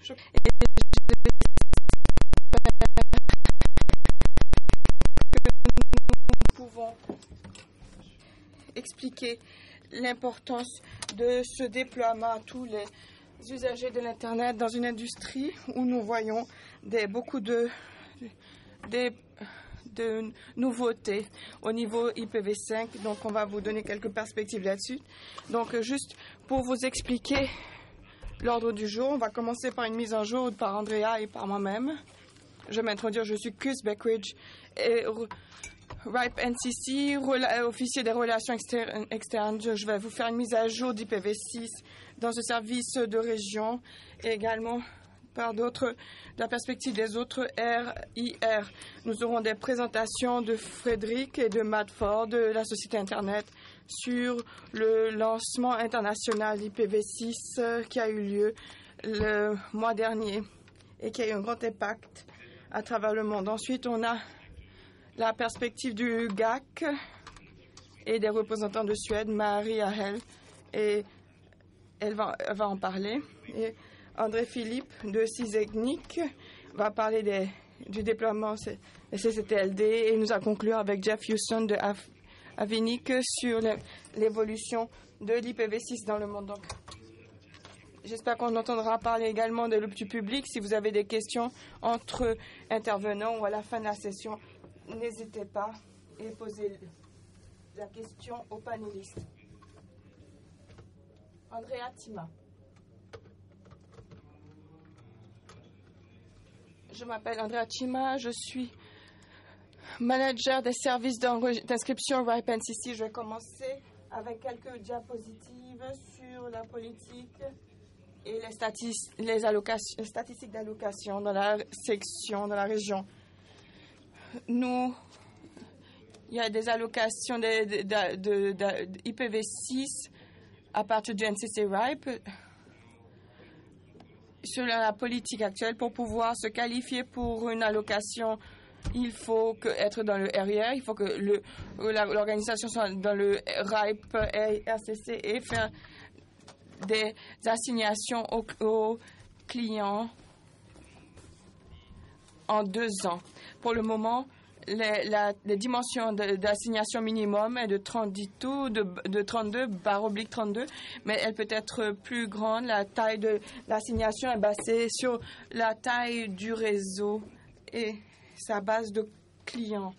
Nous pouvons expliquer l'importance de ce déploiement à tous les usagers de l'Internet dans une industrie où nous voyons beaucoup de nouveautés au niveau IPv5. Donc, on va vous donner quelques perspectives là-dessus. Donc, juste pour vous expliquer l'ordre du jour, on va commencer par une mise en jour par Andrea et par moi-même. Je vais m'introduire, je suis Cus Beckridge, et RIPE NCC, officier des relations externes. Je vais vous faire une mise à jour d'IPv6 dans ce service de région et également par d'autres, de la perspective des autres RIR. Nous aurons des présentations de Frédéric et de Matt Ford de la société Internet sur le lancement international d'IPv6 qui a eu lieu le mois dernier et qui a eu un grand impact à travers le monde. Ensuite, on a la perspective du GAC et des représentants de Suède, Marie Ahel, et elle va en parler. Et André Philippe de CISEGNIC va parler du déploiement des CCTLD et nous a conclu avec Jeff Houston de Avinic sur l'évolution de l'IPv6 dans le monde. Donc, j'espère qu'on entendra parler également du public. Si vous avez des questions entre intervenants ou à la fin de la session, n'hésitez pas et posez la question aux panélistes. Andrea Tima. Je m'appelle Andrea Tima, je suis manager des services d'inscription RIPE NCC. Je vais commencer avec quelques diapositives sur la politique et les statistiques d'allocation dans la section, dans la région. Il y a des allocations d'IPv6 à partir du NCC RIPE. Sur la politique actuelle, pour pouvoir se qualifier pour une allocation, il faut être dans le RIR, il faut que l'organisation soit dans le RIPE et RCC et faire des assignations aux clients en 2 ans. Pour le moment, les dimensions d'assignation minimum est de 32/32, mais elle peut être plus grande. La taille de l'assignation est basée sur la taille du réseau et sa base de clients.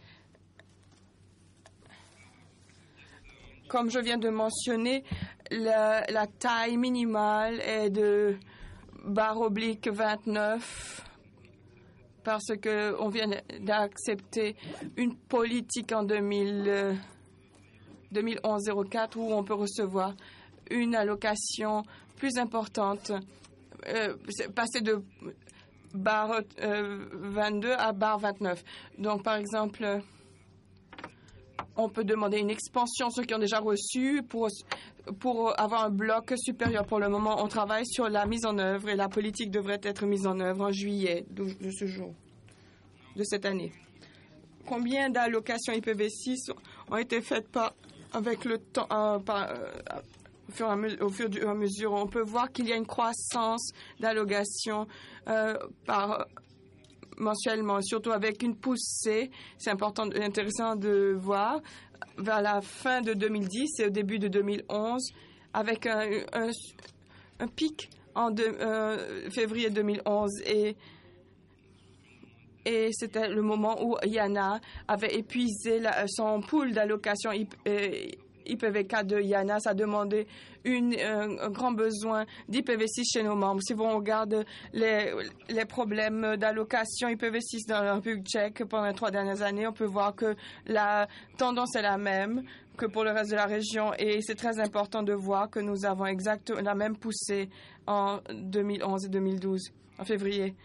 Comme je viens de mentionner, la taille minimale est de /29 parce qu'on vient d'accepter une politique en 2011-04 où on peut recevoir une allocation plus importante, passer de /22 à /29. Donc, par exemple, on peut demander une expansion, ceux qui ont déjà reçu, pour avoir un bloc supérieur. Pour le moment, on travaille sur la mise en œuvre et la politique devrait être mise en œuvre en juillet de ce jour, de cette année. Combien d'allocations IPv6 ont été faites avec le temps, au fur et à mesure? On peut voir qu'il y a une croissance d'allocations mensuellement, surtout avec une poussée. C'est intéressant de voir vers la fin de 2010 et au début de 2011 avec un pic en février 2011 et c'était le moment où IANA avait épuisé son pool d'allocation IPv4 de IANA. Ça a demandé un grand besoin d'IPv6 chez nos membres. Si on regarde les problèmes d'allocation IPv6 dans la République tchèque pendant les 3 dernières années, on peut voir que la tendance est la même que pour le reste de la région et c'est très important de voir que nous avons exactement la même poussée en 2011 et 2012, en février.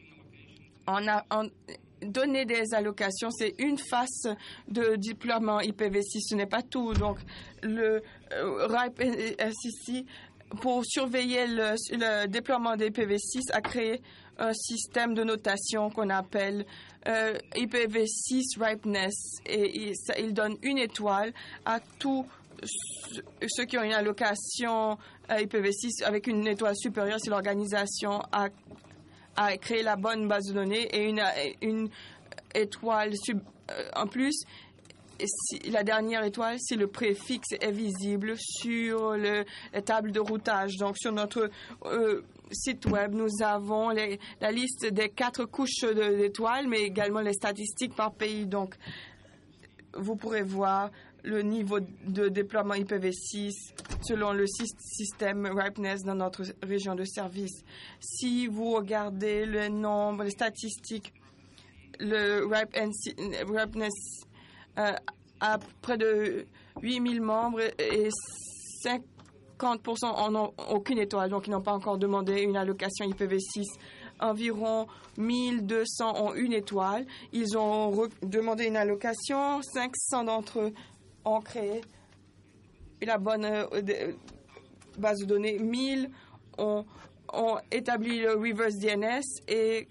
Donner des allocations, c'est une face de déploiement IPv6, ce n'est pas tout. Donc, le RIPE NCC, pour surveiller le déploiement des IPv6, a créé un système de notation qu'on appelle IPv6 Ripeness. Et il donne 1 étoile à tout ceux qui ont une allocation IPv6 avec une étoile supérieure si l'organisation a créé la bonne base de données et une étoile en plus. La dernière étoile, si le préfixe est visible sur la table de routage. Donc, sur notre site web, nous avons la liste des 4 couches d'étoiles, mais également les statistiques par pays. Donc, vous pourrez voir le niveau de déploiement IPv6 selon le système Ripeness dans notre région de service. Si vous regardez le nombre, les statistiques, le Ripeness a près de 8000 membres et 50% en ont aucune étoile, donc ils n'ont pas encore demandé une allocation IPv6. Environ 1200 ont une étoile. Ils ont demandé une allocation. 500 d'entre eux ont créé la bonne base de données. 1000 ont établi le reverse DNS et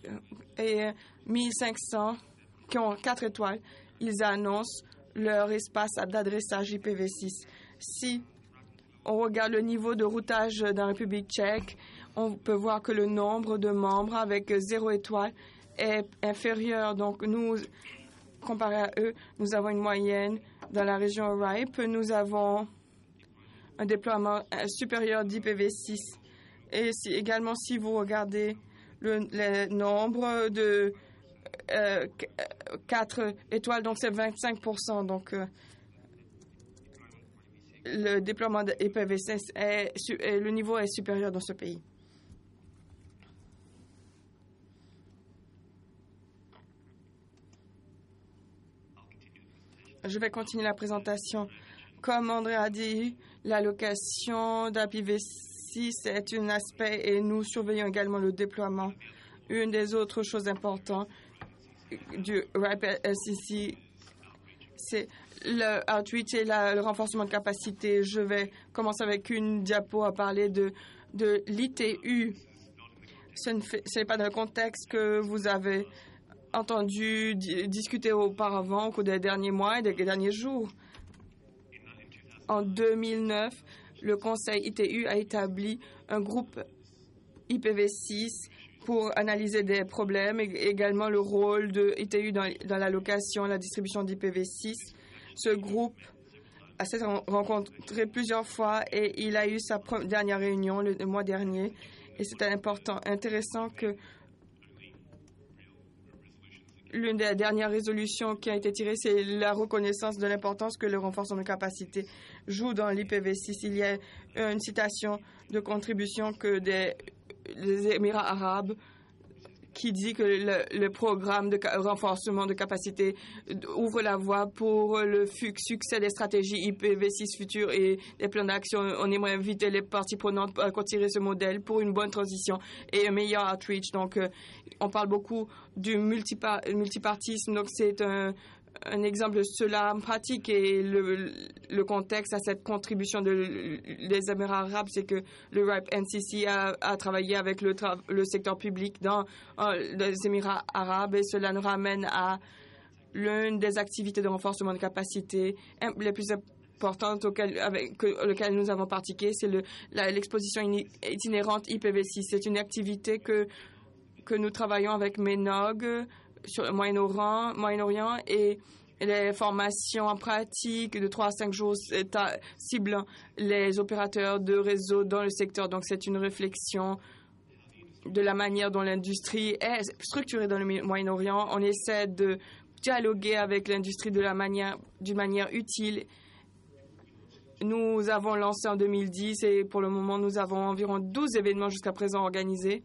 1500 qui ont 4 étoiles. Ils annoncent leur espace d'adressage IPv6. Si on regarde le niveau de routage dans la République tchèque, on peut voir que le nombre de membres avec 0 étoile est inférieur. Donc, nous, comparé à eux, nous avons une moyenne dans la région RIPE. Nous avons un déploiement supérieur d'IPv6. Et également, si vous regardez le nombre de 4 étoiles, donc c'est 25%. Donc, le déploiement de IPv6, le niveau est supérieur dans ce pays. Je vais continuer la présentation. Comme André a dit, l'allocation d'IPv6 est un aspect et nous surveillons également le déploiement. Une des autres choses importantes du RIPE-LCC, c'est le outreach et le renforcement de capacité. Je vais commencer avec une diapo à parler de l'ITU. Ce n'est pas dans le contexte que vous avez entendu discuter auparavant au cours des derniers mois et des derniers jours. En 2009, le Conseil ITU a établi un groupe IPv6 pour analyser des problèmes et également le rôle de ITU dans l'allocation et la distribution d'IPv6. Ce groupe s'est rencontré plusieurs fois et il a eu sa dernière réunion le mois dernier. Et c'est intéressant que l'une des dernières résolutions qui a été tirée, c'est la reconnaissance de l'importance que le renforcement de capacité joue dans l'IPv6. Il y a une citation de contribution que des Émirats arabes qui dit que le programme de renforcement de capacité ouvre la voie pour le succès des stratégies IPv6 futures et des plans d'action. On aimerait inviter les parties prenantes à continuer ce modèle pour une bonne transition et un meilleur outreach. Donc, on parle beaucoup du multipartisme. Donc, c'est un exemple de cela en pratique et le contexte à cette contribution des Émirats arabes, c'est que le RIPE-NCC a travaillé avec le secteur public dans les Émirats arabes et cela nous ramène à l'une des activités de renforcement de capacité les plus importantes auxquelles nous avons pratiqué, c'est l'exposition itinérante IPv6. C'est une activité que nous travaillons avec MENOG sur le Moyen-Orient et les formations en pratique de 3 à 5 jours ciblant les opérateurs de réseau dans le secteur. Donc, c'est une réflexion de la manière dont l'industrie est structurée dans le Moyen-Orient. On essaie de dialoguer avec l'industrie d'une manière utile. Nous avons lancé en 2010 et pour le moment, nous avons environ 12 événements jusqu'à présent organisés.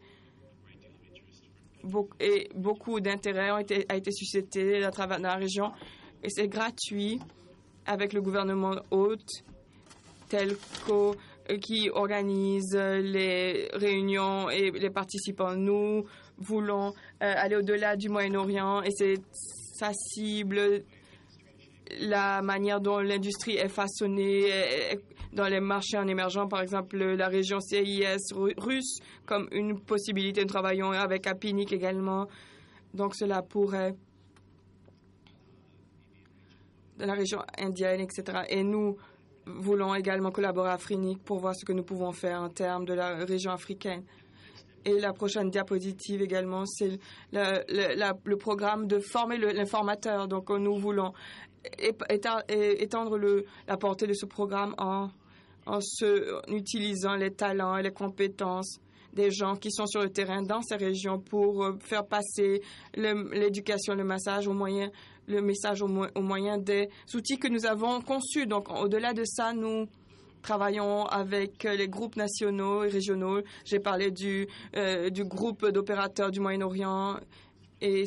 Et beaucoup d'intérêt a été suscité à travers la région et c'est gratuit avec le gouvernement hôte, Telco, qui organise les réunions et les participants. Nous voulons aller au-delà du Moyen-Orient et ça cible la manière dont l'industrie est façonnée dans les marchés en émergent, par exemple la région CIS russe, comme une possibilité. Nous travaillons avec Apinic également. Donc cela pourrait, dans la région indienne, etc. Et nous voulons également collaborer avec Afrinic pour voir ce que nous pouvons faire en termes de la région africaine. Et la prochaine diapositive également, c'est le programme de former l'informateur. Donc, nous voulons étendre la portée de ce programme en utilisant les talents et les compétences des gens qui sont sur le terrain dans ces régions pour faire passer l'éducation, le message au moyen des outils que nous avons conçus. Donc, au-delà de ça, nous travaillons avec les groupes nationaux et régionaux. J'ai parlé du groupe d'opérateurs du Moyen-Orient et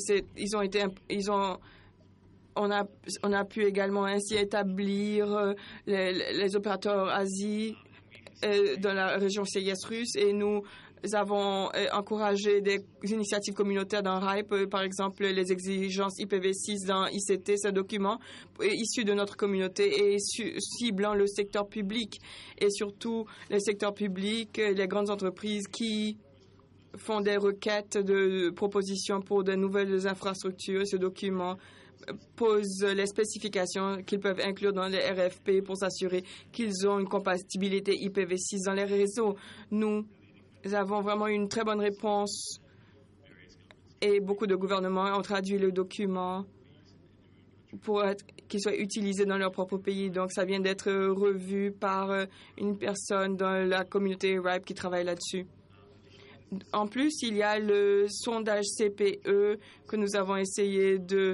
on a pu également ainsi établir les opérateurs Asie dans la région CIS russe et nous avons encouragé des initiatives communautaires dans RIPE, par exemple les exigences IPv6 dans ICT, ce document issu de notre communauté et ciblant le secteur public et surtout le secteur public, les grandes entreprises qui font des requêtes de propositions pour de nouvelles infrastructures. Ce document pose les spécifications qu'ils peuvent inclure dans les RFP pour s'assurer qu'ils ont une compatibilité IPv6 dans les réseaux. Nous avons vraiment une très bonne réponse et beaucoup de gouvernements ont traduit le document pour qu'il soit utilisé dans leur propre pays. Donc, ça vient d'être revu par une personne dans la communauté RIPE qui travaille là-dessus. En plus, il y a le sondage CPE que nous avons essayé de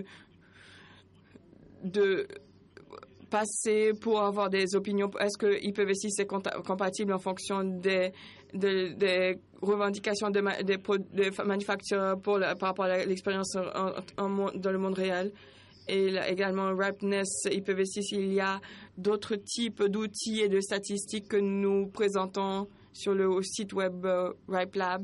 passer pour avoir des opinions. Est-ce que IPv6 est compatible en fonction des revendications des manufacturiers par rapport à l'expérience dans le monde réel? Et également, RIPENESS, IPv6, il y a d'autres types d'outils et de statistiques que nous présentons sur le site web RIPE Labs.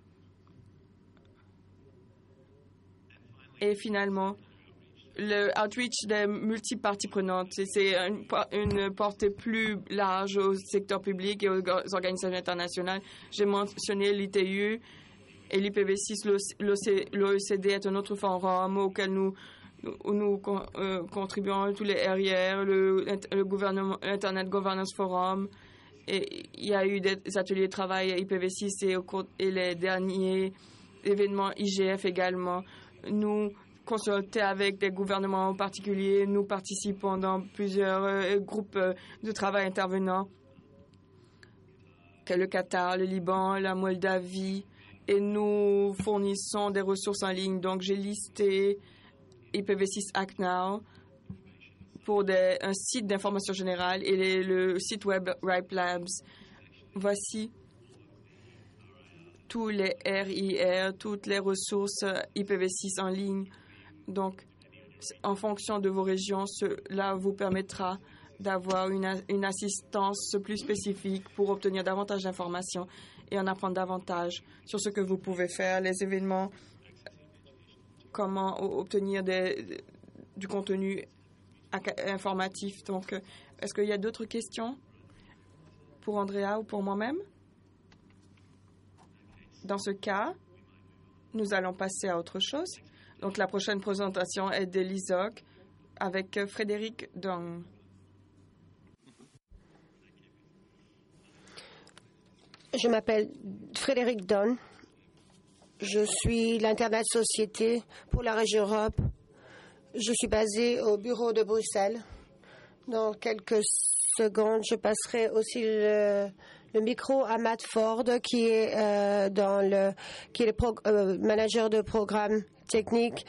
Et finalement, le outreach des multiples parties prenantes, c'est une portée plus large au secteur public et aux organisations internationales. J'ai mentionné l'ITU et l'IPv6. L'OECD est un autre forum auquel nous contribuons, tous les RIR, le gouvernement, Internet Governance Forum. Et il y a eu des ateliers de travail à IPv6 et les derniers événements IGF également. Nous consulter avec des gouvernements en particulier. Nous participons dans plusieurs groupes de travail intervenants, le Qatar, le Liban, la Moldavie, et nous fournissons des ressources en ligne. Donc, j'ai listé IPv6 Act Now pour un site d'information générale et le site web RIPE Labs. Voici tous les RIR, toutes les ressources IPv6 en ligne. Donc, en fonction de vos régions, cela vous permettra d'avoir une assistance plus spécifique pour obtenir davantage d'informations et en apprendre davantage sur ce que vous pouvez faire, les événements, comment obtenir du contenu informatif. Donc, est-ce qu'il y a d'autres questions pour Andrea ou pour moi-même? Dans ce cas, nous allons passer à autre chose. Donc, la prochaine présentation est de l'ISOC avec Frédéric Dong. Je m'appelle Frédéric Dong. Je suis l'Internet Société pour la région Europe. Je suis basée au bureau de Bruxelles. Dans quelques secondes, je passerai aussi le micro à Matt Ford, qui est manager de programme technique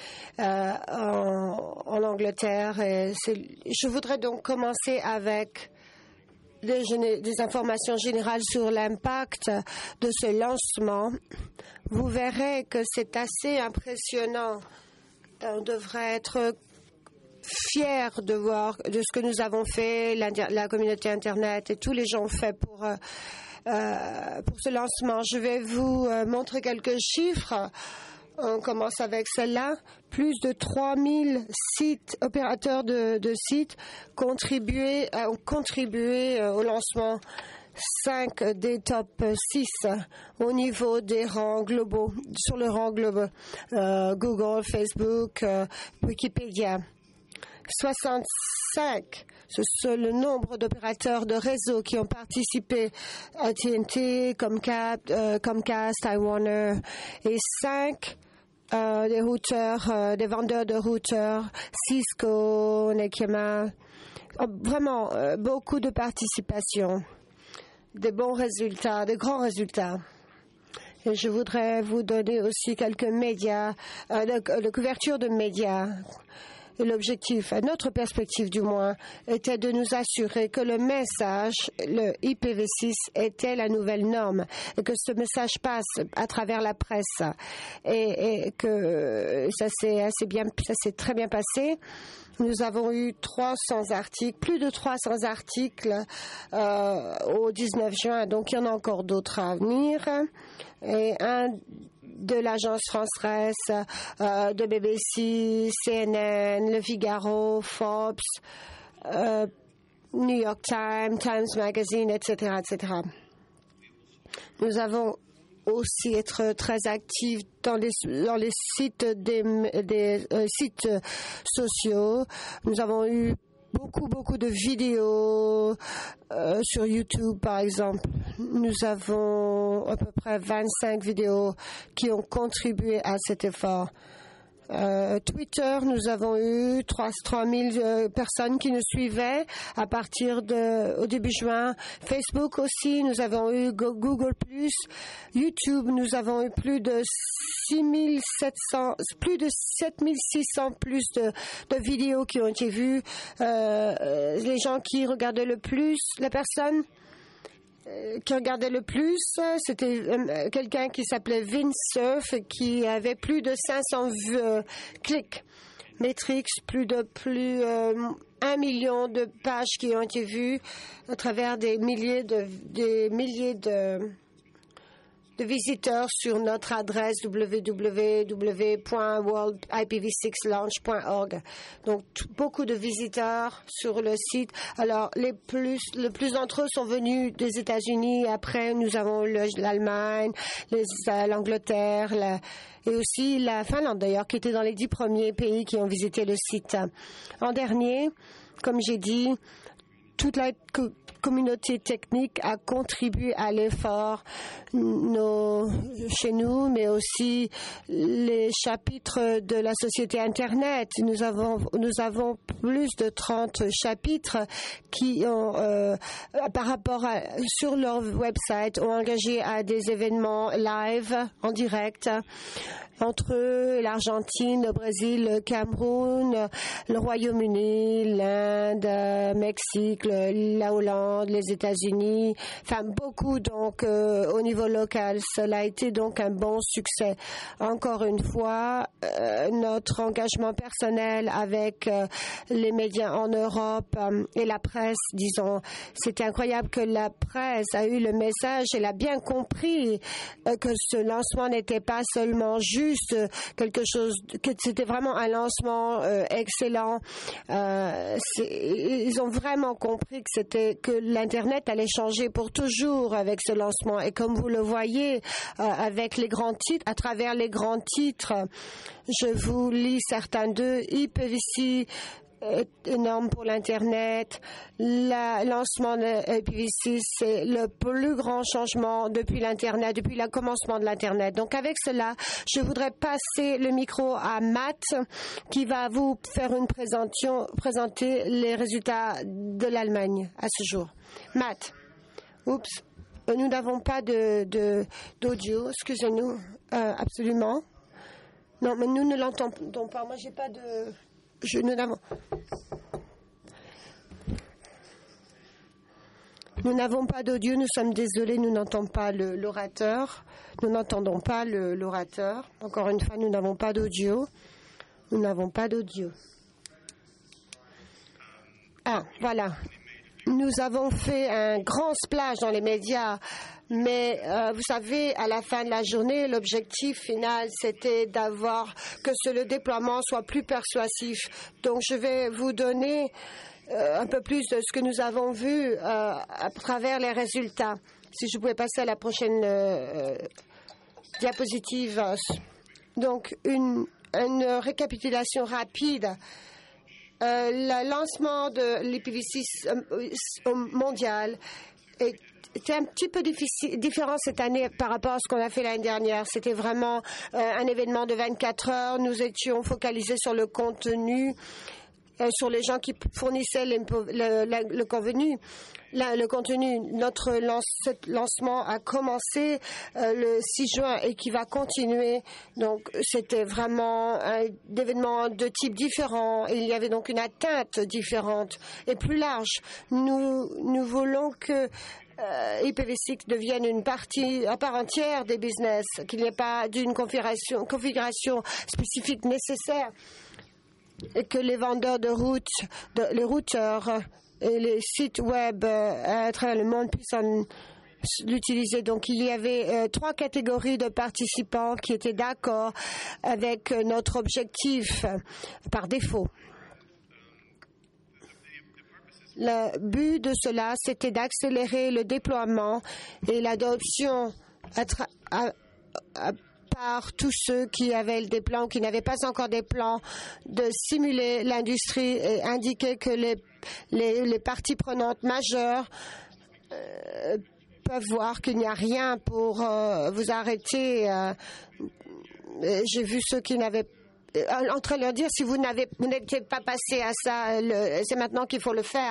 en Angleterre. Et je voudrais donc commencer avec des informations générales sur l'impact de ce lancement. Vous verrez que c'est assez impressionnant. On devrait être fiers de voir de ce que nous avons fait, la communauté Internet et tous les gens ont fait pour ce lancement. Je vais vous montrer quelques chiffres. On commence avec celle-là. Plus de 3000 opérateurs de sites ont contribué au lancement. 5 des top 6 au niveau des rangs globaux, sur le rang global, Google, Facebook, Wikipédia. 65, c'est le nombre d'opérateurs de réseau qui ont participé à TNT, Comcast, Time Warner, et 5 des routeurs, des vendeurs de routeurs, Cisco, Nekema. Vraiment, beaucoup de participation, des bons résultats, de grands résultats. Et je voudrais vous donner aussi quelques médias, de couverture de médias. Et l'objectif, à notre perspective du moins, était de nous assurer que le message, le IPv6, était la nouvelle norme et que ce message passe à travers la presse et que ça s'est très bien passé. Nous avons eu 300 articles, plus de 300 articles au 19 juin, donc il y en a encore d'autres à venir. Et un de l'agence France-Presse, de BBC, CNN, Le Figaro, Forbes, New York Times, Times Magazine, etc., etc. Nous avons aussi être très actifs dans les sites des sites sociaux. Nous avons eu beaucoup de vidéos sur YouTube, par exemple. Nous avons à peu près 25 vidéos qui ont contribué à cet effort. Twitter, nous avons eu 3000 personnes qui nous suivaient au début juin. Facebook aussi, nous avons eu Google+. YouTube, nous avons eu plus de 7600 plus de vidéos qui ont été vues. Les gens qui regardaient le plus, la personne qui regardait le plus, c'était quelqu'un qui s'appelait Vince Cerf qui avait plus de 500 clics. Matrix, plus 1 million de pages qui ont été vues à travers des milliers de visiteurs sur notre adresse www.worldipv6launch.org. Donc, beaucoup de visiteurs sur le site. Alors, le plus d'entre eux sont venus des États-Unis. Après, nous avons l'Allemagne, l'Angleterre, et aussi la Finlande, d'ailleurs, qui était dans les 10 premiers pays qui ont visité le site. En dernier, comme j'ai dit, toute la communauté technique a contribué à l'effort chez nous, mais aussi les chapitres de la société Internet. Nous avons plus de 30 chapitres qui ont, sur leur website, ont engagé à des événements live, en direct, entre eux, l'Argentine, le Brésil, le Cameroun, le Royaume-Uni, l'Inde, le Mexique, la Hollande, les États-Unis, enfin beaucoup donc au niveau local. Cela a été donc un bon succès. Encore une fois, notre engagement personnel avec les médias en Europe et la presse, disons, c'était incroyable que la presse a eu le message, elle a bien compris que ce lancement n'était pas seulement juste quelque chose, que c'était vraiment un lancement excellent. Ils ont vraiment compris que l'Internet allait changer pour toujours avec ce lancement. Et comme vous le voyez avec les grands titres, à travers les grands titres, je vous lis certains d'eux. IPv6 est énorme pour l'Internet. Le lancement de IPv6, c'est le plus grand changement depuis l'Internet, depuis le commencement de l'Internet. Donc avec cela, je voudrais passer le micro à Matt qui va vous faire présenter les résultats de l'Allemagne à ce jour. Matt. Oups. Nous n'avons pas d'audio, excusez-nous. Absolument. Non, mais nous ne l'entendons pas. Moi, j'ai pas de... Nous n'avons pas d'audio, nous sommes désolés, nous n'entendons pas l'orateur. Nous n'entendons pas l'orateur. Encore une fois, nous n'avons pas d'audio. Nous n'avons pas d'audio. Ah, voilà. Nous avons fait un grand splash dans les médias, mais vous savez, à la fin de la journée, l'objectif final, c'était que le déploiement soit plus persuasif. Donc, je vais vous donner un peu plus de ce que nous avons vu à travers les résultats. Si je pouvais passer à la prochaine diapositive. Donc, une récapitulation rapide. le lancement de l'IPv6 mondial était un petit peu différent cette année par rapport à ce qu'on a fait l'année dernière. C'était vraiment un événement de 24 heures. Nous étions focalisés sur le contenu, sur les gens qui fournissaient le contenu. Le contenu, notre lancement a commencé le 6 juin et qui va continuer. Donc, c'était vraiment un événement de type différent. Il y avait donc une atteinte différente et plus large. Nous voulons que IPv6 devienne une partie à part entière des business, qu'il n'y ait pas d'une configuration spécifique nécessaire et que les vendeurs de routes, les routeurs et les sites web à travers le monde puissent l'utiliser. Donc il y avait 3 catégories de participants qui étaient d'accord avec notre objectif par défaut. Le but de cela, c'était d'accélérer le déploiement et l'adoption par tous ceux qui avaient des plans ou qui n'avaient pas encore des plans, de simuler l'industrie et indiquer que les parties prenantes majeures peuvent voir qu'il n'y a rien pour vous arrêter. J'ai vu ceux qui n'avaient en train de leur dire, si vous n'étiez pas passé à ça, c'est maintenant qu'il faut le faire.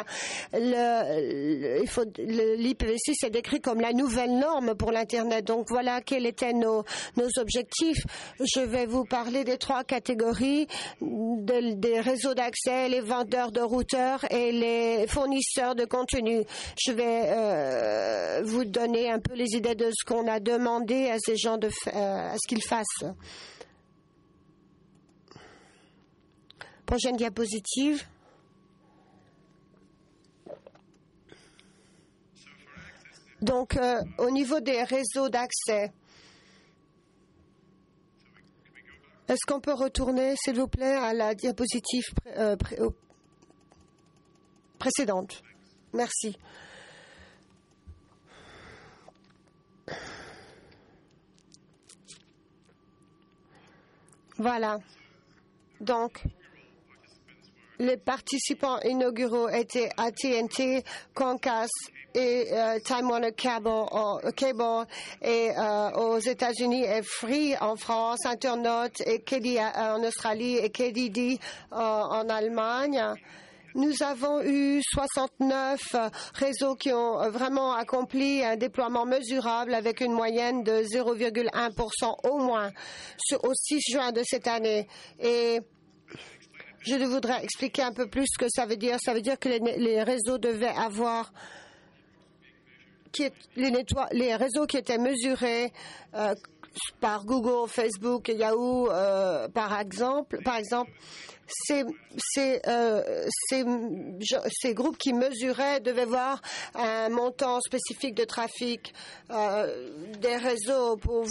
L'IPv6 est décrit comme la nouvelle norme pour l'Internet. Donc voilà quels étaient nos objectifs. Je vais vous parler des 3 catégories, des réseaux d'accès, les vendeurs de routeurs et les fournisseurs de contenu. Je vais vous donner un peu les idées de ce qu'on a demandé à ces gens à ce qu'ils fassent. Prochaine diapositive. Donc, au niveau des réseaux d'accès, est-ce qu'on peut retourner, s'il vous plaît, à la diapositive précédente? Merci. Voilà. Donc, les participants inauguraux étaient AT&T, Comcast et Time Warner Cable et aux États-Unis et Free en France, Internet et KD en Australie et KDD en Allemagne. Nous avons eu 69 réseaux qui ont vraiment accompli un déploiement mesurable avec une moyenne de 0,1% au moins au 6 juin de cette année. Et je voudrais expliquer un peu plus ce que ça veut dire. Ça veut dire que les réseaux devaient avoir les réseaux qui étaient mesurés par Google, Facebook et Yahoo, par exemple, ces groupes qui mesuraient devaient voir un montant spécifique de trafic des réseaux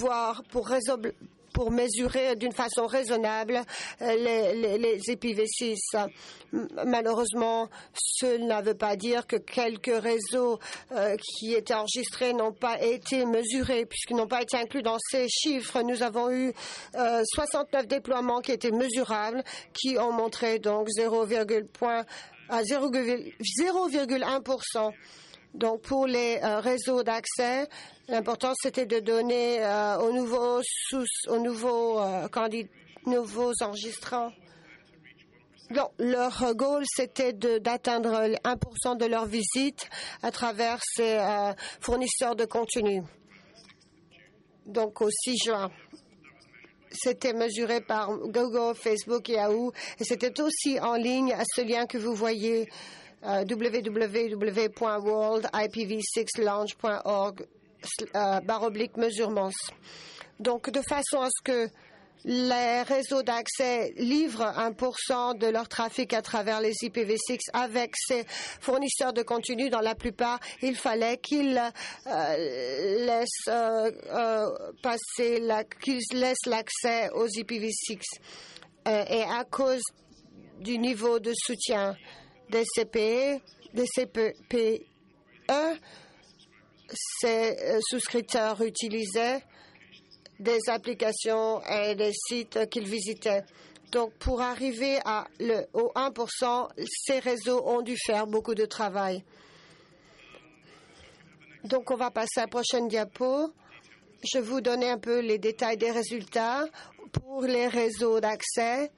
pour mesurer d'une façon raisonnable les IPv6. Malheureusement, cela ne veut pas dire que quelques réseaux qui étaient enregistrés n'ont pas été mesurés, puisqu'ils n'ont pas été inclus dans ces chiffres. Nous avons eu 69 déploiements qui étaient mesurables, qui ont montré donc 0,1%. Donc, pour les réseaux d'accès, l'important, c'était de donner aux nouveaux enregistrants. Donc, leur goal, c'était d'atteindre 1% de leurs visites à travers ces fournisseurs de contenu. Donc, au 6 juin. C'était mesuré par Google, Facebook et Yahoo. Et c'était aussi en ligne à ce lien que vous voyez, www.worldipv6launch.org/mesurements. Donc, de façon à ce que les réseaux d'accès livrent 1% de leur trafic à travers les IPv6 avec ces fournisseurs de contenu. Dans la plupart, il fallait qu'ils laissent l'accès aux IPv6. Et à cause du niveau de soutien des CPE, ces souscripteurs utilisaient des applications et des sites qu'ils visitaient. Donc, pour arriver au 1%, ces réseaux ont dû faire beaucoup de travail. Donc, on va passer à la prochaine diapo. Je vais vous donner un peu les détails des résultats pour les réseaux d'accès.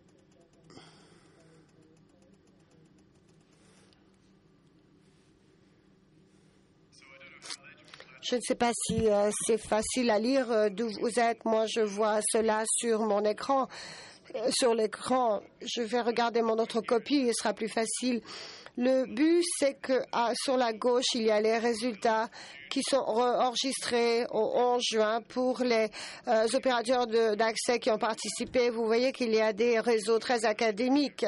Je ne sais pas si c'est facile à lire d'où vous êtes. Moi, je vois cela sur mon écran. Sur l'écran, je vais regarder mon autre copie, il sera plus facile. Le but, c'est que sur la gauche, il y a les résultats qui sont enregistrés au 11 juin pour les opérateurs d'accès qui ont participé. Vous voyez qu'il y a des réseaux très académiques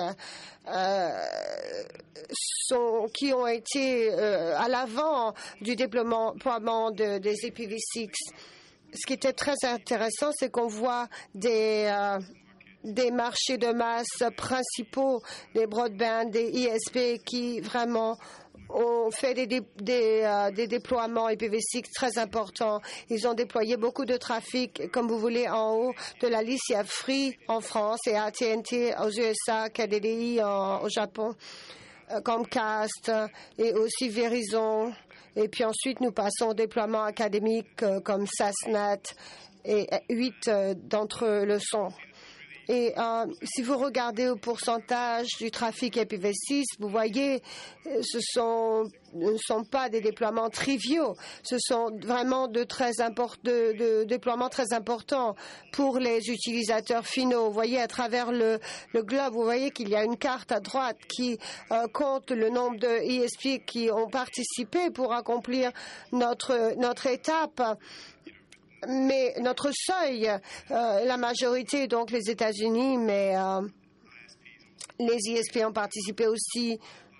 qui ont été à l'avant du déploiement des IPv6. Ce qui était très intéressant, c'est qu'on voit des marchés de masse principaux, des broadband, des ISP qui vraiment ont fait des déploiements IPv6 très importants. Ils ont déployé beaucoup de trafic. Comme vous voulez, en haut de la liste, il y a Free en France et AT&T aux USA, KDDI au Japon, Comcast et aussi Verizon. Et puis ensuite, nous passons au déploiement académique comme SASNet et 8 d'entre eux le sont. Et si vous regardez au pourcentage du trafic IPv6, vous voyez, ne sont pas des déploiements triviaux. Ce sont vraiment de déploiements très importants pour les utilisateurs finaux. Vous voyez, à travers le globe, vous voyez qu'il y a une carte à droite qui compte le nombre de ISP qui ont participé pour accomplir notre étape. Mais notre seuil, la majorité, donc les États-Unis, mais les ISP ont participé aussi.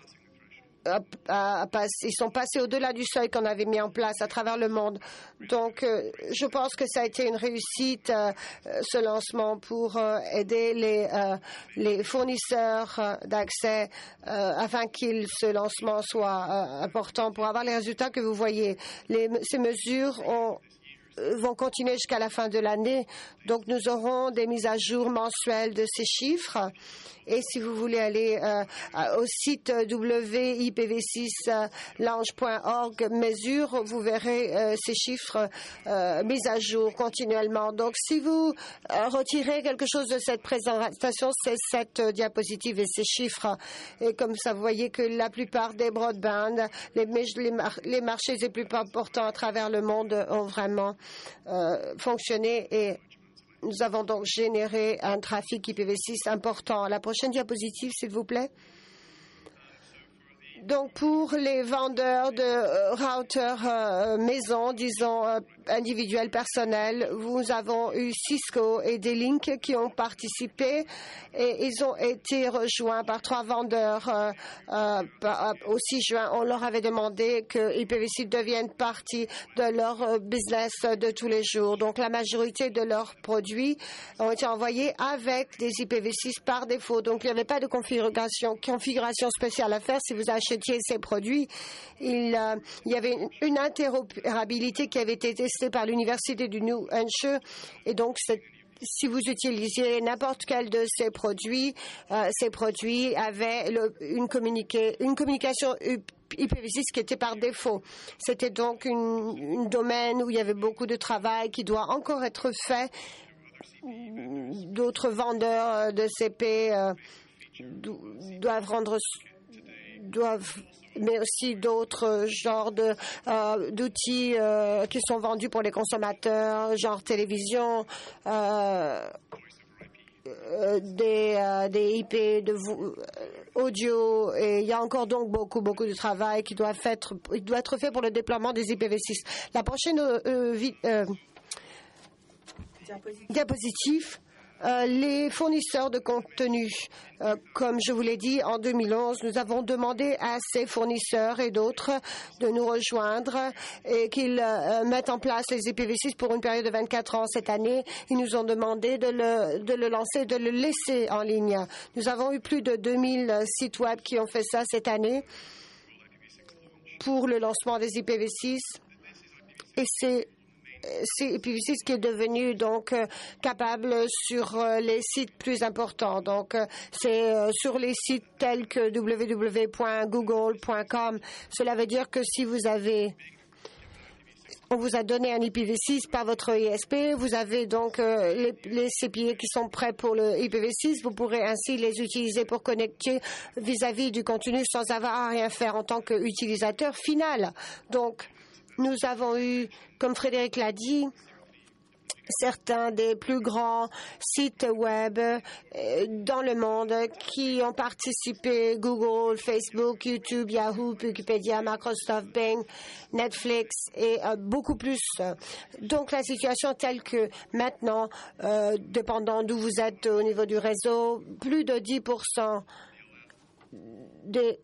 Ils sont passés au-delà du seuil qu'on avait mis en place à travers le monde. Donc, je pense que ça a été une réussite, ce lancement, pour aider les fournisseurs d'accès afin que ce lancement soit important pour avoir les résultats que vous voyez. Ces mesures vont continuer jusqu'à la fin de l'année. Donc, nous aurons des mises à jour mensuelles de ces chiffres. Et si vous voulez aller au site wipv6lounge.org mesure, vous verrez ces chiffres mis à jour continuellement. Donc, si vous retirez quelque chose de cette présentation, c'est cette diapositive et ces chiffres. Et comme ça, vous voyez que la plupart des broadband, les marchés les plus importants à travers le monde ont vraiment fonctionné et nous avons donc généré un trafic IPv6 important. La prochaine diapositive, s'il vous plaît. Donc, pour les vendeurs de routers maison, disons individuels, personnels, nous avons eu Cisco et D-Link qui ont participé et ils ont été rejoints par 3 vendeurs au 6 juin. On leur avait demandé que IPv6 devienne partie de leur business de tous les jours. Donc, la majorité de leurs produits ont été envoyés avec des IPv6 par défaut. Donc, il n'y avait pas de configuration spéciale à faire si vous achetez ces produits. Il y avait une interopérabilité qui avait été testée par l'Université du New Hampshire et donc si vous utilisiez n'importe quel de ces produits avaient une communication IPv6 qui était par défaut. C'était donc un domaine où il y avait beaucoup de travail qui doit encore être fait. D'autres vendeurs de CP mais aussi d'autres genres d'outils qui sont vendus pour les consommateurs, genre télévision, des IP audio, et il y a encore donc beaucoup de travail qui doit être fait pour le déploiement des IPv6. La prochaine diapositive. Les fournisseurs de contenu, comme je vous l'ai dit, en 2011, nous avons demandé à ces fournisseurs et d'autres de nous rejoindre et qu'ils mettent en place les IPv6 pour une période de 24 ans cette année. Ils nous ont demandé de le lancer, de le laisser en ligne. Nous avons eu plus de 2000 sites web qui ont fait ça cette année pour le lancement des IPv6 et c'est IPv6 qui est devenu donc capable sur les sites plus importants. Donc, c'est sur les sites tels que www.google.com. Cela veut dire que si on vous a donné un IPv6 par votre ISP, vous avez donc les CPE qui sont prêts pour le IPv6. Vous pourrez ainsi les utiliser pour connecter vis-à-vis du contenu sans avoir à rien faire en tant qu'utilisateur final. Donc, nous avons eu, comme Frédéric l'a dit, certains des plus grands sites web dans le monde qui ont participé, Google, Facebook, YouTube, Yahoo, Wikipédia, Microsoft, Bing, Netflix et beaucoup plus. Donc la situation est telle que maintenant, dépendant d'où vous êtes au niveau du réseau, plus de 10% des...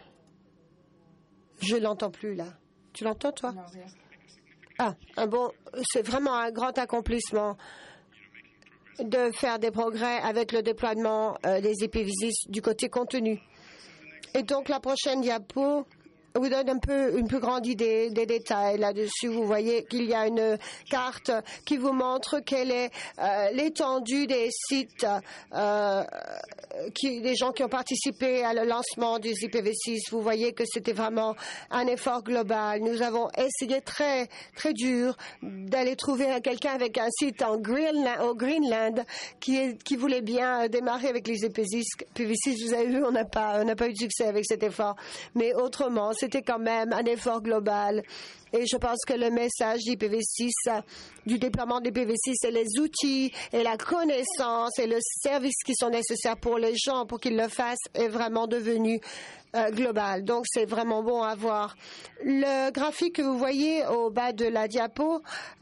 Je l'entends plus là. Tu l'entends toi? Non, rien. Bon, c'est vraiment un grand accomplissement de faire des progrès avec le déploiement des IPv6 du côté contenu. Et donc, la prochaine diapo vous donne un peu une plus grande idée des détails. Là-dessus, vous voyez qu'il y a une carte qui vous montre quelle est l'étendue des sites des gens qui ont participé à le lancement du IPv6. Vous voyez que c'était vraiment un effort global. Nous avons essayé très, très dur d'aller trouver quelqu'un avec un site au Greenland qui voulait bien démarrer avec les IPv6. Vous avez vu, on n'a pas eu de succès avec cet effort. Mais autrement, c'était quand même un effort global. Et je pense que le message d'IPv6, du déploiement d'IPv6 et les outils et la connaissance et le service qui sont nécessaires pour les gens pour qu'ils le fassent est vraiment devenu global. Donc, c'est vraiment bon à voir. Le graphique que vous voyez au bas de la diapo,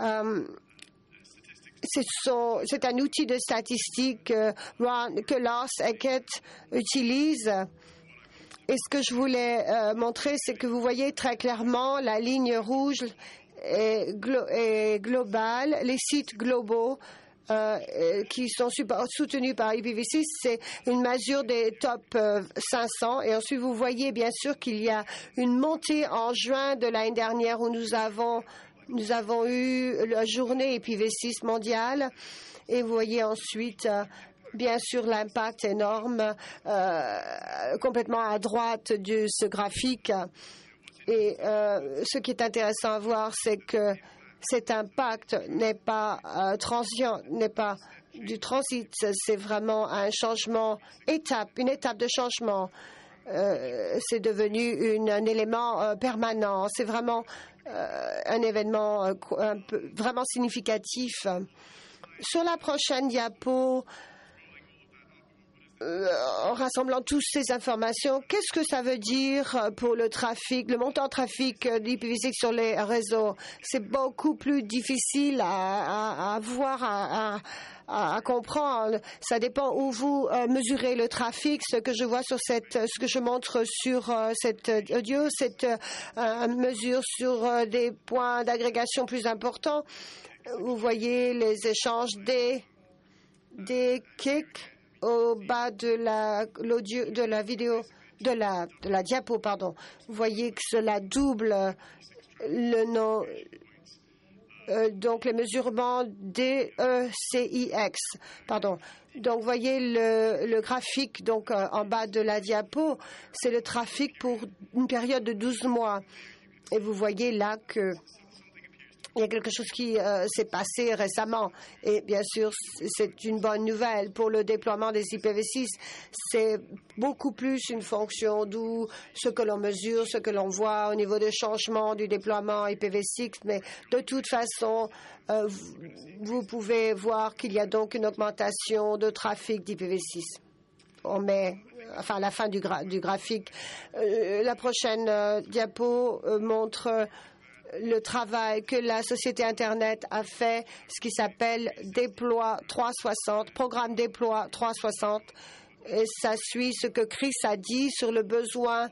c'est un outil de statistique que Lars Eckert utilise. Et ce que je voulais montrer, c'est que vous voyez très clairement la ligne rouge est globale, les sites globaux qui sont soutenus par IPv6, c'est une mesure des top 500. Et ensuite, vous voyez bien sûr qu'il y a une montée en juin de l'année dernière où nous avons eu la journée IPv6 mondiale. Et vous voyez ensuite... bien sûr, l'impact énorme, complètement à droite de ce graphique. Et ce qui est intéressant à voir, c'est que cet impact n'est pas transient, n'est pas du transit, c'est vraiment un changement, une étape de changement. C'est devenu un élément permanent. C'est vraiment un événement vraiment significatif. Sur la prochaine diapo, en rassemblant toutes ces informations, qu'est-ce que ça veut dire pour le trafic, le montant de trafic d'IPv6 sur les réseaux? C'est beaucoup plus difficile à voir, à comprendre. Ça dépend où vous mesurez le trafic. Ce que je vois sur ce que je montre sur cette audio, c'est une mesure sur des points d'agrégation plus importants. Vous voyez les échanges des kicks au bas de la vidéo, de la diapo, pardon. Vous voyez que cela double le nom, donc les mesurements DECIX, pardon. Donc, vous voyez le graphique donc en bas de la diapo, c'est le trafic pour une période de 12 mois. Et vous voyez là que il y a quelque chose qui s'est passé récemment. Et bien sûr, c'est une bonne nouvelle pour le déploiement des IPv6. C'est beaucoup plus une fonction d'où ce que l'on mesure, ce que l'on voit au niveau de changement du déploiement IPv6. Mais de toute façon, vous pouvez voir qu'il y a donc une augmentation de trafic d'IPv6. On met... Enfin, à la fin du graphique. La prochaine diapo montre... le travail que la société Internet a fait, ce qui s'appelle Déploie 360, programme Déploie 360. Et ça suit ce que Chris a dit sur le besoin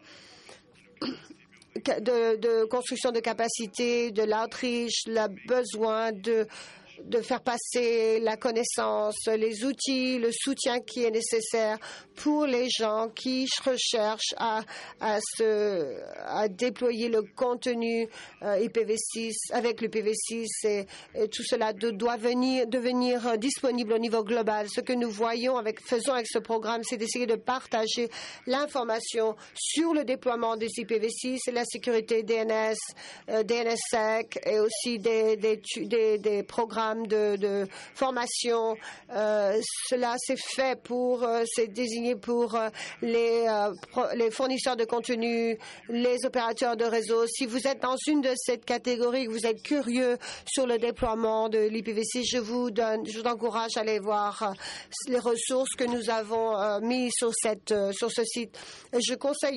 de construction de capacité, de l'outreach, le besoin de faire passer la connaissance, les outils, le soutien qui est nécessaire pour les gens qui recherchent à déployer le contenu IPv6 avec l'IPv6 et tout cela doit devenir disponible au niveau global. Ce que nous faisons avec ce programme, c'est d'essayer de partager l'information sur le déploiement des IPv6 et la sécurité DNS, DNSSEC et aussi des programmes de formation. Cela c'est désigné pour les fournisseurs de contenu, les opérateurs de réseau. Si vous êtes dans une de ces catégories, que vous êtes curieux sur le déploiement de l'IPv6, je vous encourage à aller voir les ressources que nous avons mises sur ce site. Je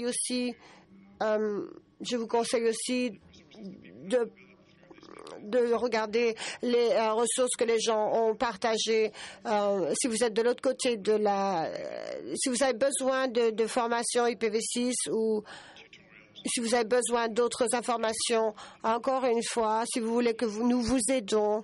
vous conseille aussi de regarder les ressources que les gens ont partagées. Si vous êtes de l'autre côté si vous avez besoin de formation IPv6 ou si vous avez besoin d'autres informations, encore une fois, si vous voulez que nous vous aidons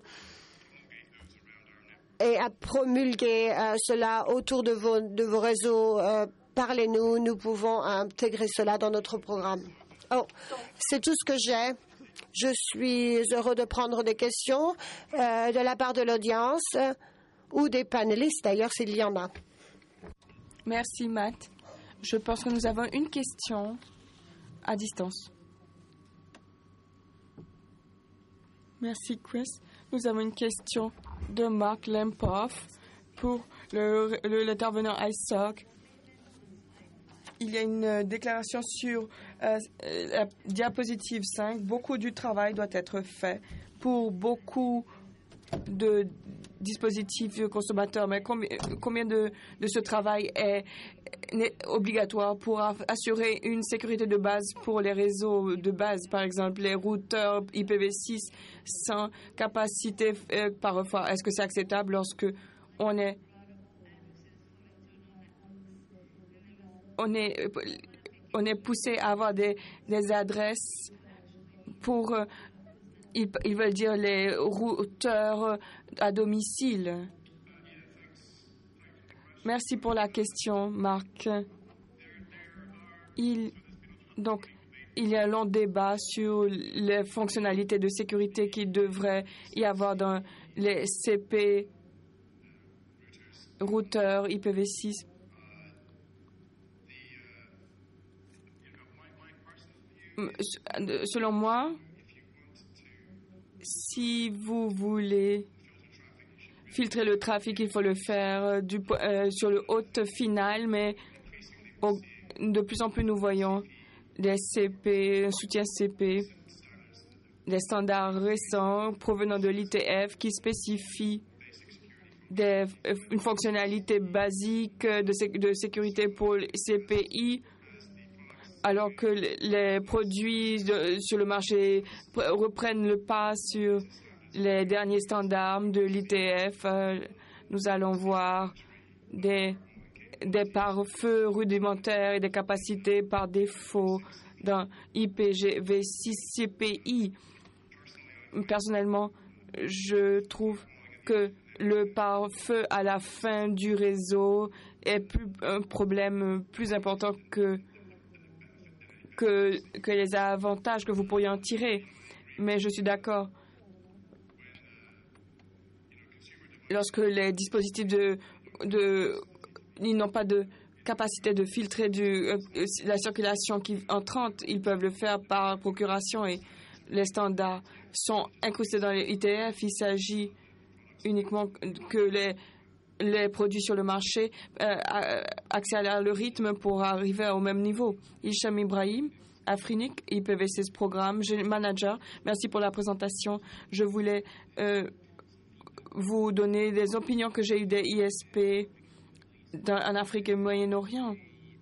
et à promulguer cela autour de vos réseaux, parlez-nous, nous pouvons intégrer cela dans notre programme. C'est tout ce que j'ai. Je suis heureux de prendre des questions de la part de l'audience ou des panélistes, d'ailleurs, s'il y en a. Merci, Matt. Je pense que nous avons une question à distance. Merci, Chris. Nous avons une question de Mark Lempoff pour l'intervenant ISOC. Il y a une déclaration sur la diapositive 5. Beaucoup du travail doit être fait pour beaucoup de dispositifs consommateurs. Mais combien de ce travail est obligatoire pour assurer une sécurité de base pour les réseaux de base, par exemple les routeurs IPv6 sans capacité parfois? Est-ce que c'est acceptable lorsque on est poussé à avoir des adresses pour, ils veulent dire les routeurs à domicile. Merci pour la question, Marc. Il y a un long débat sur les fonctionnalités de sécurité qu'il devrait y avoir dans les CP routeurs IPv6. Selon moi, si vous voulez filtrer le trafic, il faut le faire sur le hôte final, mais de plus en plus nous voyons des CP, un soutien CP, des standards récents provenant de l'ITF qui spécifient une fonctionnalité basique de sécurité pour les CPI, alors que les produits sur le marché reprennent le pas sur les derniers standards de l'ITF. Nous allons voir des pare-feux rudimentaires et des capacités par défaut dans IPv6 CPI. Personnellement, je trouve que le pare-feu à la fin du réseau est un problème plus important que les avantages que vous pourriez en tirer. Mais je suis d'accord. Lorsque les dispositifs ils n'ont pas de capacité de filtrer la circulation entrante, ils peuvent le faire par procuration et les standards sont incrustés dans les ITF. Il s'agit uniquement que les produits sur le marché accélèrent le rythme pour arriver au même niveau. Hicham Ibrahim, Afrinic, IPv6 Programme, manager. Merci pour la présentation. Je voulais vous donner des opinions que j'ai eues des ISP en Afrique et au Moyen-Orient.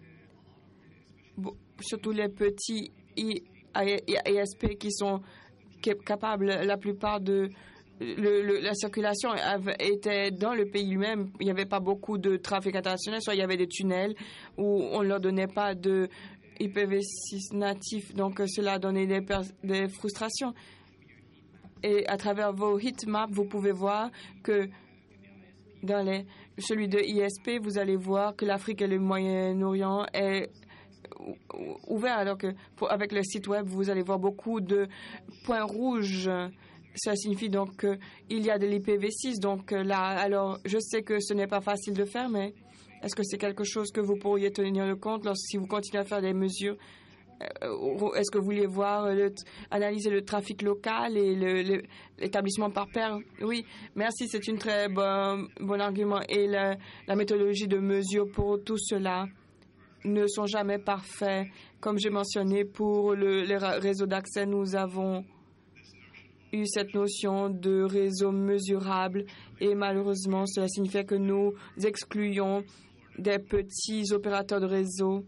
Surtout les petits ISP qui sont capables, la plupart de la circulation était dans le pays lui-même. Il n'y avait pas beaucoup de trafic international, soit il y avait des tunnels où on ne leur donnait pas de IPv6 natif, donc cela a donné des frustrations. Et à travers vos heatmaps, vous pouvez voir que dans celui de ISP, vous allez voir que l'Afrique et le Moyen-Orient est ouvert, alors que avec le site web, vous allez voir beaucoup de points rouges. Ça signifie donc qu'il y a de l'IPv6. Donc là, alors, je sais que ce n'est pas facile de faire, mais est-ce que c'est quelque chose que vous pourriez tenir compte si vous continuez à faire des mesures? Est-ce que vous voulez voir analyser le trafic local et l'établissement par paire? Oui, merci, c'est une très bon argument. Et la méthodologie de mesure pour tout cela ne sont jamais parfaits. Comme j'ai mentionné, pour les réseaux d'accès, nous avons eu cette notion de réseau mesurable et malheureusement, cela signifiait que nous excluions des petits opérateurs de réseau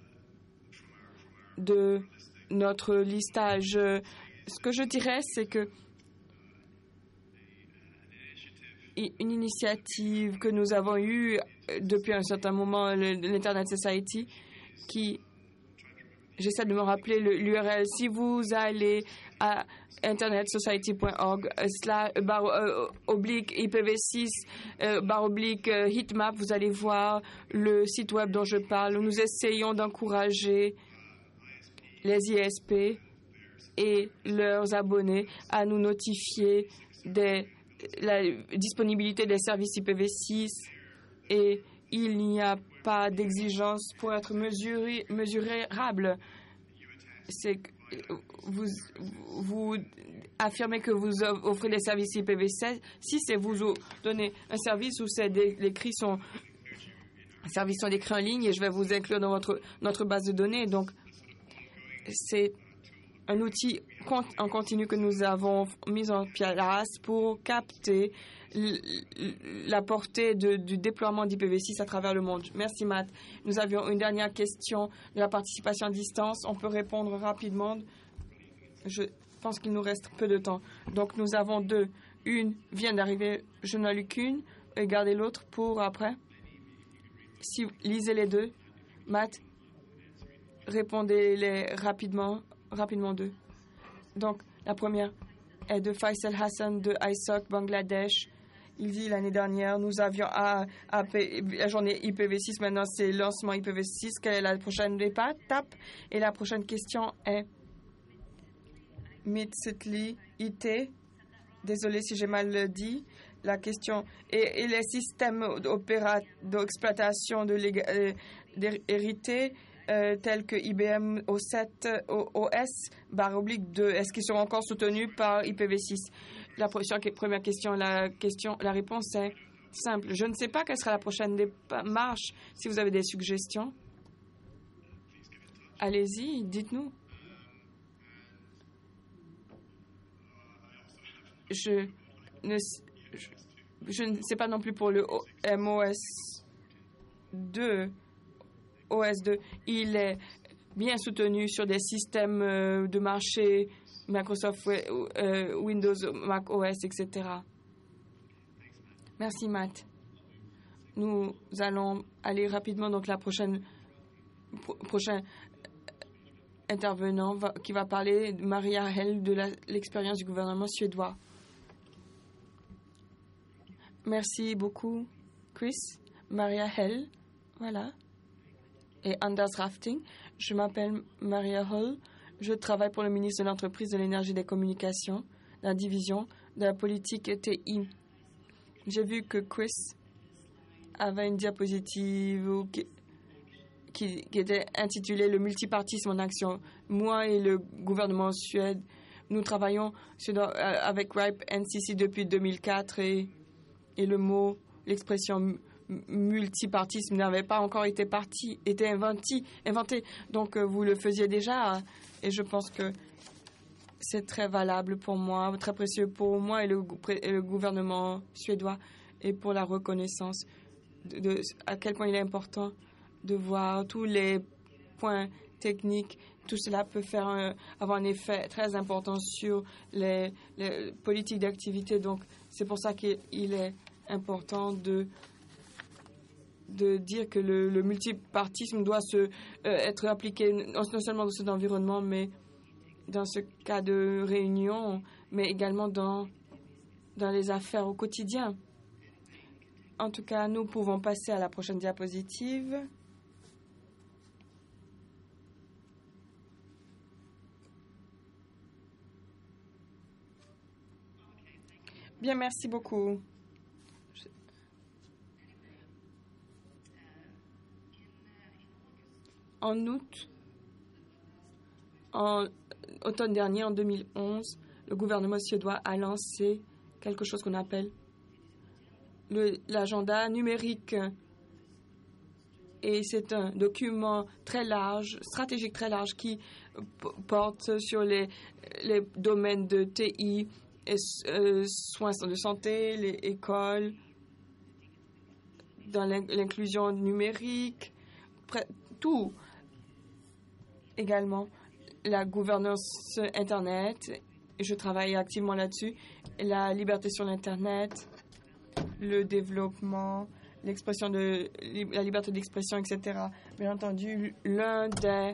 de notre listage. Ce que je dirais, c'est que une initiative que nous avons eue depuis un certain moment, l'Internet Society, qui, j'essaie de me rappeler l'URL, si vous allez à internetsociety.org oblique IPv6 oblique heatmap, vous allez voir le site web dont je parle. Nous essayons d'encourager les ISP et leurs abonnés à nous notifier la disponibilité des services IPv6 et il n'y a pas d'exigence pour être mesurable. C'est que vous affirmez que vous offrez les services IPv6 et vous donnez un service où les cris sont services sont décrits en ligne et je vais vous inclure dans notre base de données. Donc, c'est un outil en continu que nous avons mis en place pour capter la portée du déploiement d'IPv6 à travers le monde. Merci, Matt. Nous avions une dernière question de la participation à distance. On peut répondre rapidement. Je pense qu'il nous reste peu de temps. Donc, nous avons deux. Une vient d'arriver. Je n'en ai lu qu'une. Et gardez l'autre pour après. Lisez les deux. Matt, répondez-les rapidement deux. Donc, la première est de Faisal Hassan de ISOC, Bangladesh. Il dit l'année dernière, nous avions la journée IPv6, maintenant c'est lancement IPv6. Quelle est la prochaine étape? Et la prochaine question est Mitsitli IT. Désolé si j'ai mal dit. La question et les systèmes d'exploitation hérités tels que IBM O7 OS/2, est-ce qu'ils seront encore soutenus par IPv6? La première question, la réponse est simple. Je ne sais pas quelle sera la prochaine démarche. Si vous avez des suggestions, allez-y, dites-nous. Je ne sais pas non plus pour le MOS2. OS2, il est bien soutenu sur des systèmes de marché Microsoft Windows, Mac OS, etc. Merci, Matt. Nous allons aller rapidement. Donc, la prochain intervenant qui va parler, Maria Hell, de l'expérience du gouvernement suédois. Merci beaucoup, Chris. Maria Hell, voilà. Et Anders Rafting. Je m'appelle Maria Hall. Je travaille pour le ministre de l'Entreprise, de l'Énergie et des Communications, la division de la politique TI. J'ai vu que Chris avait une diapositive qui était intitulée « Le multipartisme en action ». Moi et le gouvernement suédois, nous travaillons avec RIPE NCC depuis 2004 et l'expression multipartisme n'avait pas encore été inventé. Donc, vous le faisiez déjà et je pense que c'est très valable pour moi, très précieux pour moi et le gouvernement suédois et pour la reconnaissance à quel point il est important de voir tous les points techniques. Tout cela peut avoir un effet très important sur les politiques d'activité. Donc, c'est pour ça qu'il est important de dire que le multipartisme doit être appliqué non seulement dans cet environnement, mais dans ce cas de réunion, mais également dans les affaires au quotidien. En tout cas, nous pouvons passer à la prochaine diapositive. Bien, merci beaucoup. En août, en automne dernier, en 2011, le gouvernement suédois a lancé quelque chose qu'on appelle l'agenda numérique. Et c'est un document très large, stratégique très large, qui porte sur les domaines de TI, soins de santé, les écoles, dans l'inclusion numérique, tout. Également, la gouvernance Internet, je travaille activement là-dessus, la liberté sur l'Internet, le développement, l'expression la liberté d'expression, etc. Bien entendu, l'un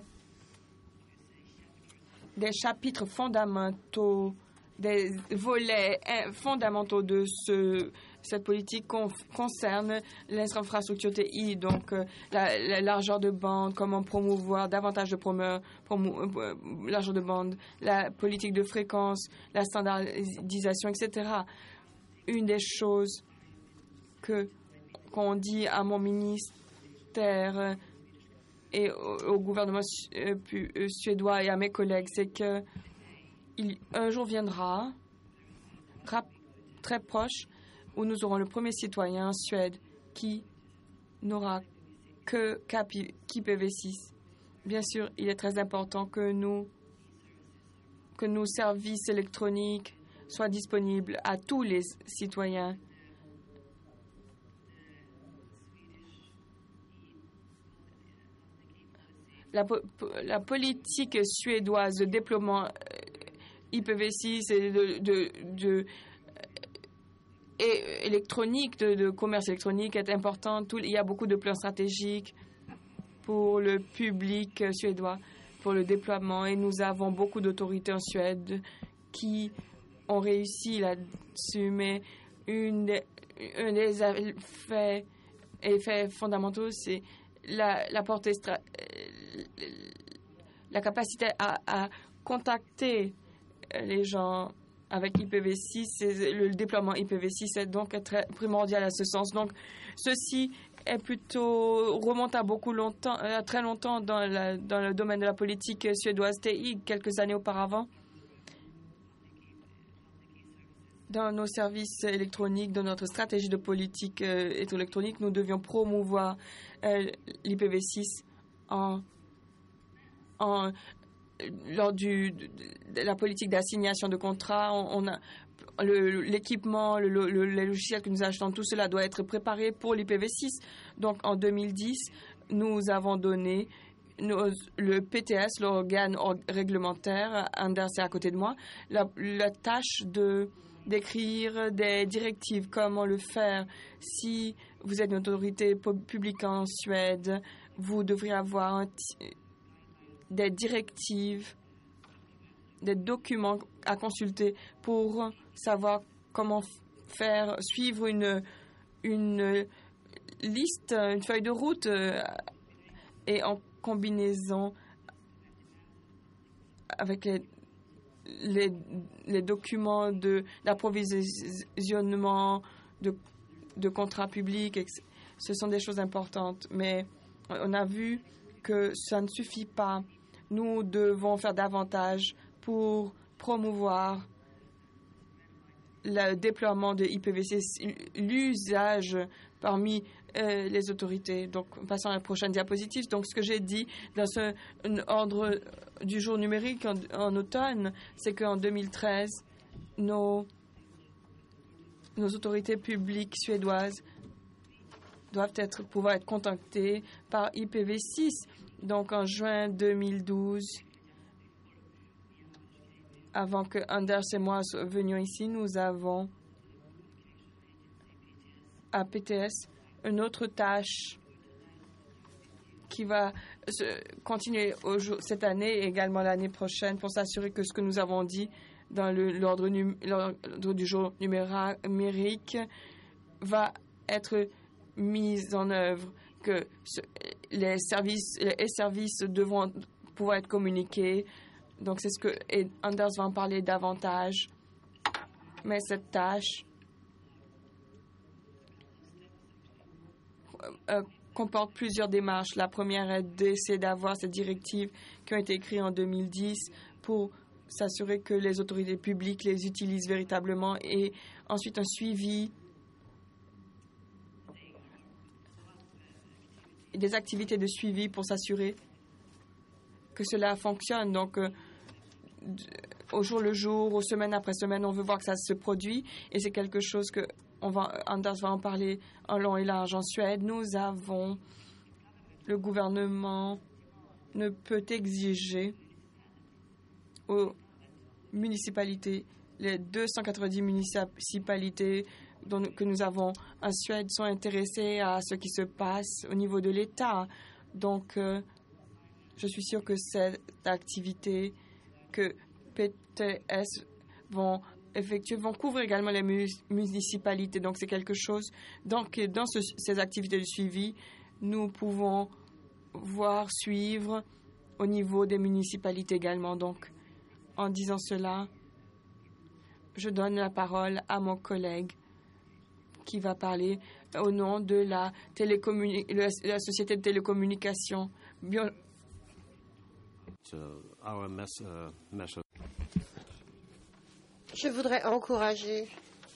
des chapitres fondamentaux, des volets fondamentaux de cette politique concerne les infrastructures TI, donc la largeur de bande, comment promouvoir davantage de largeur de bande, la politique de fréquence, la standardisation, etc. Une des choses qu'on dit à mon ministère et au gouvernement suédois et à mes collègues, c'est que un jour viendra, très proche, où nous aurons le premier citoyen en Suède qui n'aura qu'IPv6. Bien sûr, il est très important que nos services électroniques soient disponibles à tous les citoyens. La politique suédoise de déploiement IPv6 et électronique, de commerce électronique est importante. Il y a beaucoup de plans stratégiques pour le public suédois, pour le déploiement. Et nous avons beaucoup d'autorités en Suède qui ont réussi là-dessus. Mais un des effets fondamentaux, c'est la portée la capacité à contacter les gens avec IPv6, le déploiement IPv6 est donc très primordial à ce sens. Donc, ceci remonte à très longtemps dans le domaine de la politique suédoise TI, quelques années auparavant. Dans nos services électroniques, dans notre stratégie de politique électronique, nous devions promouvoir l'IPv6 lors de la politique d'assignation de contrats. On a l'équipement, les logiciels que nous achetons, tout cela doit être préparé pour l'IPv6. Donc, en 2010, nous avons donné le PTS, l'organe réglementaire, Anders est à côté de moi, la tâche d'écrire des directives, comment le faire. Si vous êtes une autorité publique en Suède, vous devriez avoir des directives, des documents à consulter pour savoir comment suivre une liste, une feuille de route et en combinaison avec les documents d'approvisionnement de contrats publics. Ce sont des choses importantes, mais on a vu que ça ne suffit pas. Nous devons faire davantage pour promouvoir le déploiement de IPv6, l'usage parmi les autorités. Donc, passons à la prochaine diapositive. Donc, ce que j'ai dit dans ce ordre du jour numérique en automne, c'est qu'en 2013, nos autorités publiques suédoises doivent pouvoir être contactées par IPv6. Donc, en juin 2012, avant que Anders et moi venions ici, nous avons à PTS une autre tâche qui va continuer cette année et également l'année prochaine pour s'assurer que ce que nous avons dit dans l'ordre du jour numérique va être mise en œuvre, que les services devront pouvoir être communiqués. Donc, c'est ce que Anders va en parler davantage. Mais cette tâche comporte plusieurs démarches. La première est d'essayer d'avoir ces directives qui ont été écrites en 2010 pour s'assurer que les autorités publiques les utilisent véritablement, et ensuite un suivi des activités de suivi pour s'assurer que cela fonctionne. Donc, au jour le jour, ou semaine après semaine, on veut voir que ça se produit, et c'est quelque chose que Anders va en parler en long et large. En Suède, le gouvernement ne peut exiger aux municipalités, les 290 municipalités que nous avons en Suède sont intéressées à ce qui se passe au niveau de l'État. Donc, je suis sûre que cette activité que PTS vont effectuer vont couvrir également les municipalités. Donc, c'est quelque chose. Donc, dans ces activités de suivi, nous pouvons suivre au niveau des municipalités également. Donc, en disant cela, je donne la parole à mon collègue qui va parler au nom de la société de télécommunications. Je voudrais encourager.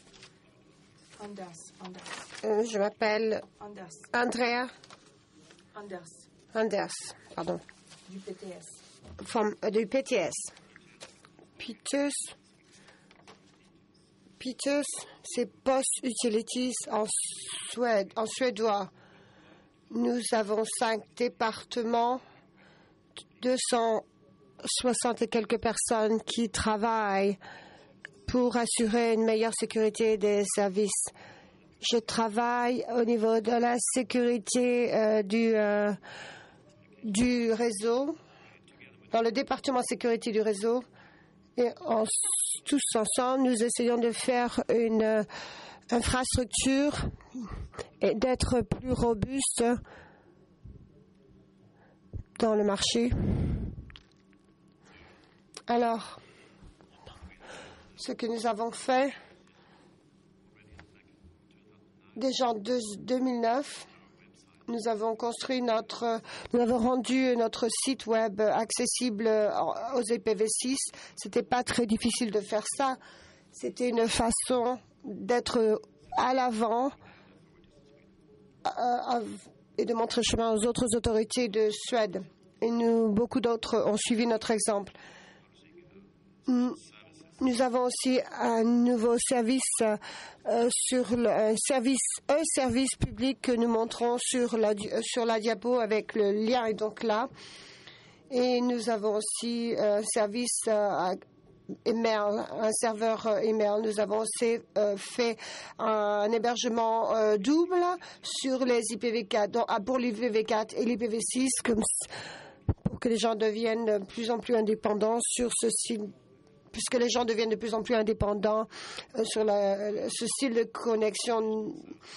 Anders. Je m'appelle Andrea. Anders, pardon. Du PTS. Du PTS. Pitus, c'est Post Utilities en suédois. Nous avons 5 départements, 260 et quelques personnes qui travaillent pour assurer une meilleure sécurité des services. Je travaille au niveau de la sécurité du réseau, dans le département sécurité du réseau. Et tous ensemble, nous essayons de faire une infrastructure et d'être plus robuste dans le marché. Alors, ce que nous avons fait déjà en 2009, nous avons rendu notre site web accessible aux IPv6. C'était pas très difficile de faire ça. C'était une façon d'être à l'avant et de montrer le chemin aux autres autorités de Suède. Et beaucoup d'autres ont suivi notre exemple. Nous avons aussi un nouveau service un service public que nous montrons sur la diapo, avec le lien est donc là. Et nous avons aussi un service email, un serveur email. Nous avons aussi fait un hébergement double sur les IPv4, donc pour l'IPv4 et l'IPv6, pour que les gens deviennent de plus en plus indépendants sur ce site. Puisque les gens deviennent de plus en plus indépendants sur ce style de connexion,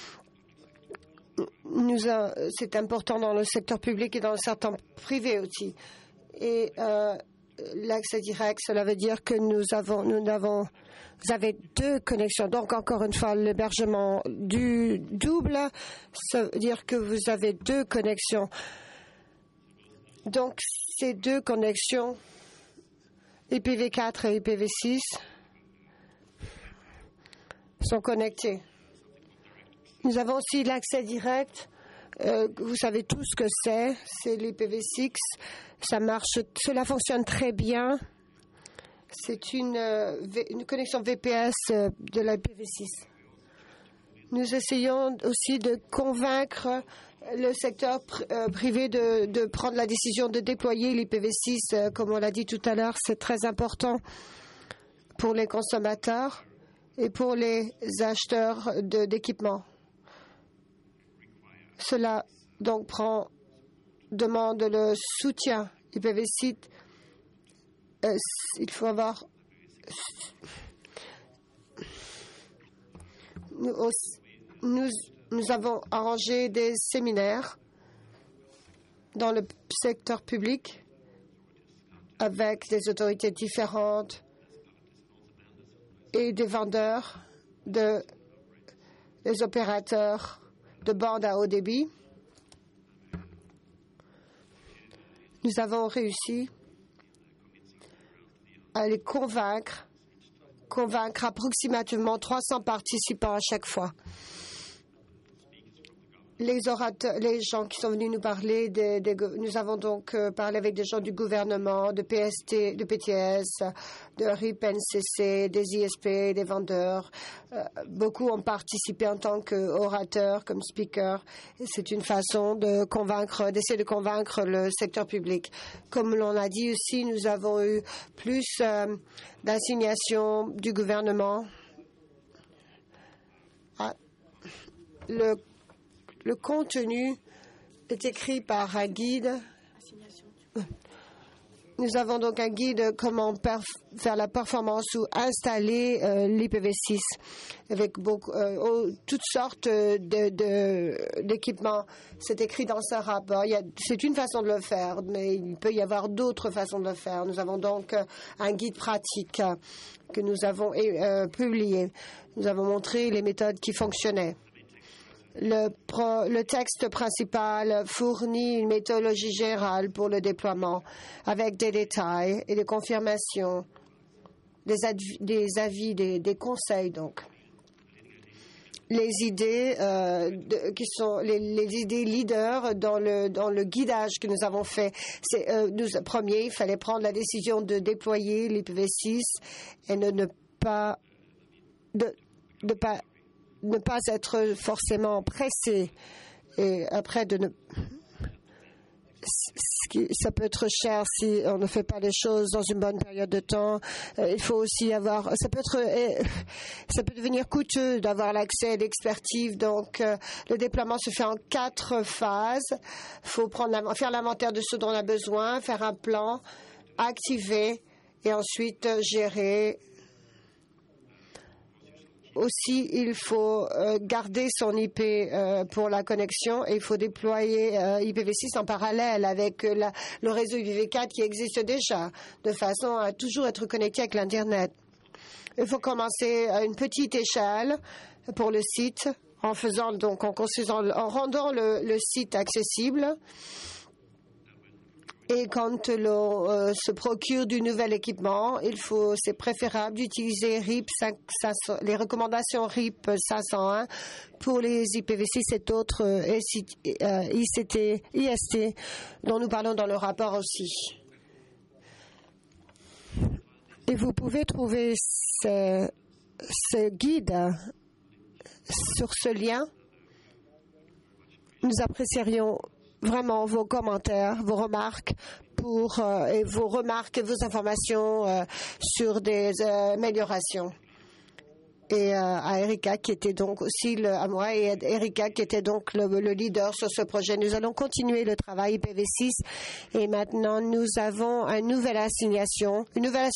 c'est important dans le secteur public et dans le secteur privé aussi. Et l'accès direct, cela veut dire que vous avez 2 connexions. Donc, encore une fois, l'hébergement du double, ça veut dire que vous avez 2 connexions. Donc, ces 2 connexions, IPv4 et IPv6, sont connectés. Nous avons aussi l'accès direct. Vous savez tous ce que c'est l'IPv6. Cela fonctionne très bien. C'est une connexion VPS de l'IPv6. Nous essayons aussi de convaincre le secteur privé de prendre la décision de déployer l'IPv6. Comme on l'a dit tout à l'heure, c'est très important pour les consommateurs et pour les acheteurs d'équipements. Cela donc demande le soutien IPv6. Il faut avoir Nous avons arrangé des séminaires dans le secteur public avec des autorités différentes et des vendeurs, des opérateurs de bande à haut débit. Nous avons réussi à les convaincre approximativement 300 participants à chaque fois. Les orateurs, les gens qui sont venus nous parler, nous avons donc parlé avec des gens du gouvernement, de PST, de PTS, de RIP-NCC, des ISP, des vendeurs. Beaucoup ont participé en tant qu'orateurs, comme speakers. C'est une façon d'essayer de convaincre le secteur public. Comme l'on a dit aussi, nous avons eu plus d'assignations du gouvernement. Le contenu est écrit par un guide. Nous avons donc un guide comment faire la performance ou installer l'IPv6 avec toutes sortes d'équipements. C'est écrit dans ce rapport. C'est une façon de le faire, mais il peut y avoir d'autres façons de le faire. Nous avons donc un guide pratique que nous avons publié. Nous avons montré les méthodes qui fonctionnaient. Le texte principal fournit une méthodologie générale pour le déploiement avec des détails et des confirmations, des avis, des conseils donc. Les idées qui sont les idées leaders dans le guidage que nous avons fait. Premier, il fallait prendre la décision de déployer l'IPv6 et ne pas être forcément pressé et après ça peut être cher si on ne fait pas les choses dans une bonne période de temps. Il faut aussi ça peut devenir coûteux d'avoir l'accès à l'expertise. Donc le déploiement se fait en 4 phases. Il faut faire l'inventaire de ce dont on a besoin, faire un plan, activer et ensuite gérer. Aussi, il faut garder son IP pour la connexion et il faut déployer IPv6 en parallèle avec le réseau IPv4 qui existe déjà, de façon à toujours être connecté avec l'Internet. Il faut commencer à une petite échelle pour le site en rendant le site accessible. Et quand l'on se procure du nouvel équipement, c'est préférable d'utiliser RIP 500, les recommandations RIP 501 pour les IPv6 et autres IST dont nous parlons dans le rapport aussi. Et vous pouvez trouver ce guide sur ce lien. Nous apprécierions vraiment vos commentaires, vos remarques et vos informations sur des améliorations. Et à Erika qui était donc aussi à moi et à Erika qui était donc le leader sur ce projet. Nous allons continuer le travail IPv6 et maintenant nous avons une nouvelle assignation.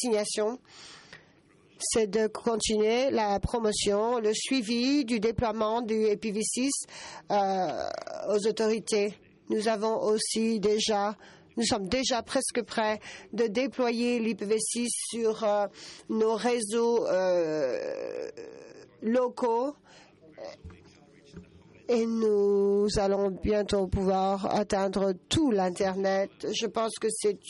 C'est de continuer la promotion, le suivi du déploiement du IPv6 aux autorités. Nous sommes déjà presque prêts de déployer l'IPv6 sur nos réseaux locaux et nous allons bientôt pouvoir atteindre tout l'Internet. Je pense que c'est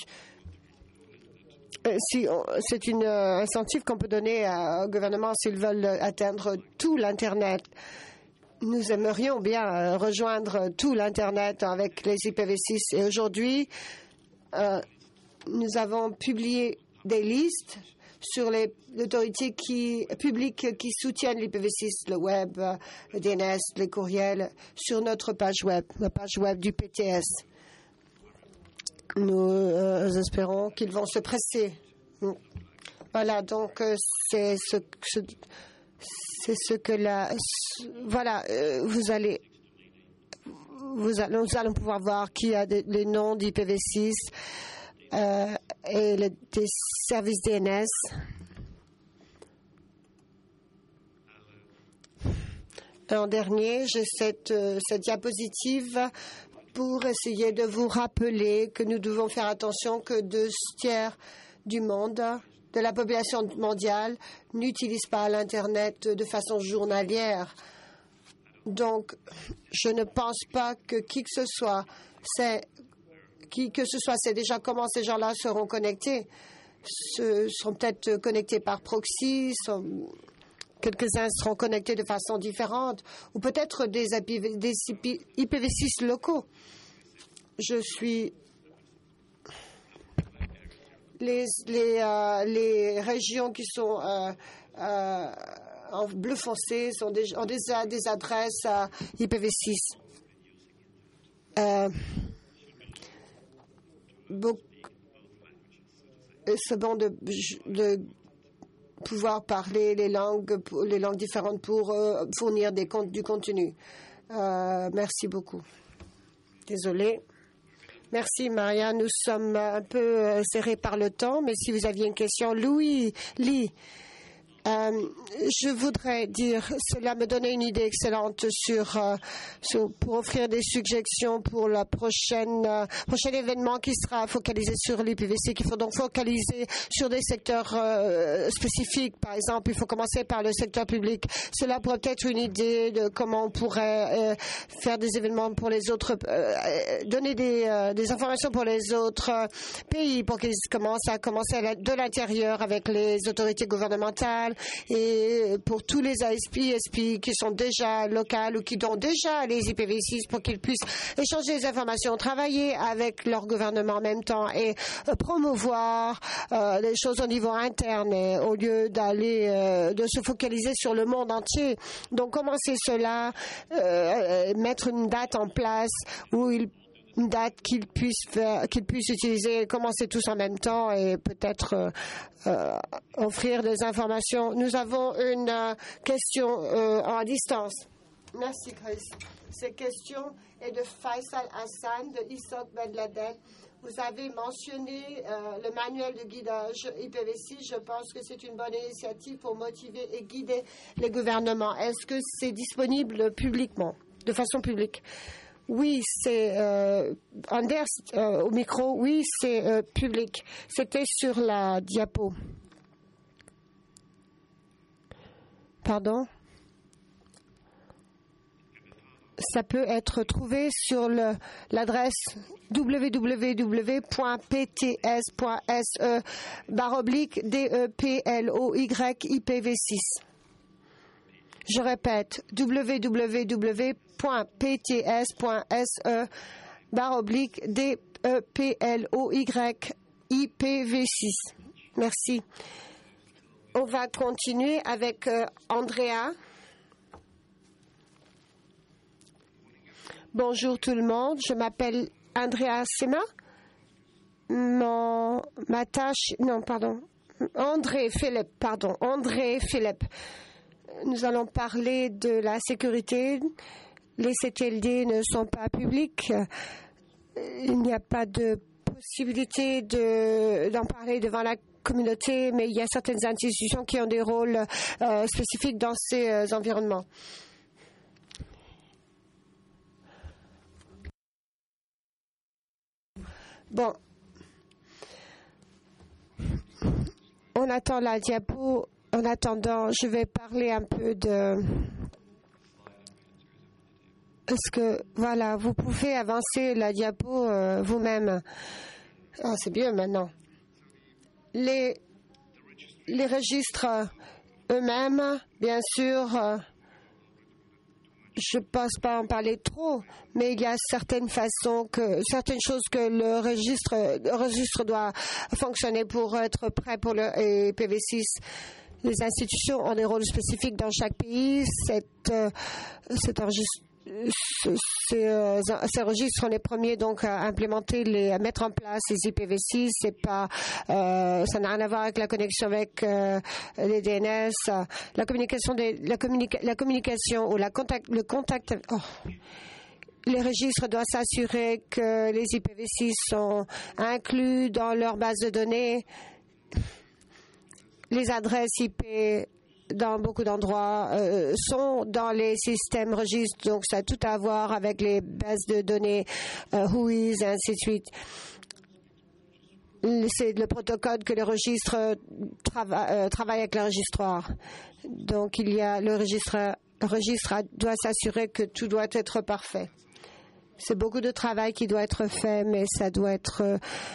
une incentive qu'on peut donner au gouvernement s'ils veulent atteindre tout l'Internet. Nous aimerions bien rejoindre tout l'Internet avec les IPv6. Et aujourd'hui, nous avons publié des listes sur les autorités publiques qui soutiennent l'IPv6, le web, le DNS, les courriels, sur notre page web, la page web du PTS. Nous espérons qu'ils vont se presser. Voilà, donc c'est ce que nous allons pouvoir voir qui a les noms d'IPv6 et des services DNS. En dernier, j'ai cette diapositive pour essayer de vous rappeler que nous devons faire attention que 2/3 du monde, de la population mondiale, n'utilise pas l'Internet de façon journalière. Donc, je ne pense pas que qui que ce soit sait déjà comment ces gens-là seront connectés. Seront peut-être connectés par proxy, quelques-uns seront connectés de façon différente, ou peut-être des IPv6 locaux. Je suis les régions qui sont en bleu foncé ont déjà des adresses à IPv6. C'est bon de pouvoir parler les langues différentes pour fournir du contenu. Merci beaucoup. Désolée. Merci, Maria. Nous sommes un peu serrés par le temps, mais si vous aviez une question, Lee. Je voudrais dire, cela me donnait une idée excellente pour offrir des suggestions pour le prochain événement qui sera focalisé sur l'IPv6. Il faut donc focaliser sur des secteurs spécifiques. Par exemple, il faut commencer par le secteur public. Cela pourrait être une idée de comment on pourrait faire des événements pour les autres, donner des informations pour les autres pays pour qu'ils commencent de l'intérieur avec les autorités gouvernementales. Et pour tous les ISP qui sont déjà locales ou qui ont déjà les IPv6 pour qu'ils puissent échanger des informations, travailler avec leur gouvernement en même temps et promouvoir les choses au niveau interne au lieu de se focaliser sur le monde entier. Donc commencer cela, mettre une date en place où une date qu'ils puissent utiliser, commencer tous en même temps et peut-être offrir des informations. Nous avons une question en distance. Merci, Chris. Cette question est de Faisal Hassan de ISOC Ben Laden. Vous avez mentionné le manuel de guidage IPv6. Je pense que c'est une bonne initiative pour motiver et guider les gouvernements. Est-ce que c'est disponible publiquement, de façon publique? Oui, c'est Anders au micro. Oui, c'est public. C'était sur la diapo. Pardon? Ça peut être trouvé sur l'adresse www.pts.se/DEPLOY-IPv6. Je répète, www.pts.se/DEPLOY-IPv6. Merci. On va continuer avec Andrea. Bonjour tout le monde, je m'appelle Andrea Sema. André Philippe. Nous allons parler de la sécurité. Les CTLD ne sont pas publics. Il n'y a pas de possibilité d'en parler devant la communauté, mais il y a certaines institutions qui ont des rôles spécifiques dans ces environnements. Bon. On attend la diapo. En attendant, je vais parler un peu de... Est-ce que, voilà, vous pouvez avancer la diapo vous-même. Ah, c'est bien maintenant. Les registres eux-mêmes, bien sûr, je ne pense pas en parler trop, mais il y a certaines choses que le registre doit fonctionner pour être prêt pour le IPv6. Les institutions ont des rôles spécifiques dans chaque pays. Ces registres sont les premiers donc à implémenter, à mettre en place les IPv6. Ça n'a rien à voir avec la connexion avec les DNS, la communication ou le contact. Les registres doivent s'assurer que les IPv6 sont inclus dans leur base de données. Les adresses IP dans beaucoup d'endroits sont dans les systèmes registres, donc ça a tout à voir avec les bases de données WHOIS et ainsi de suite. C'est le protocole que le registre travaille avec le registraire. Donc il y a le registre doit s'assurer que tout doit être parfait. C'est beaucoup de travail qui doit être fait, mais ça doit être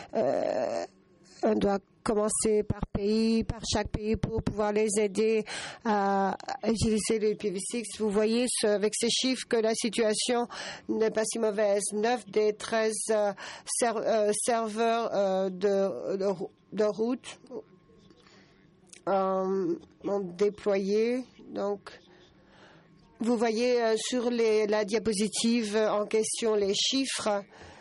on doit commencer par chaque pays pour pouvoir les aider à utiliser le IPv6. Vous voyez avec ces chiffres que la situation n'est pas si mauvaise. 9 des 13 serveurs de route ont déployé. Donc, vous voyez sur la diapositive en question les chiffres.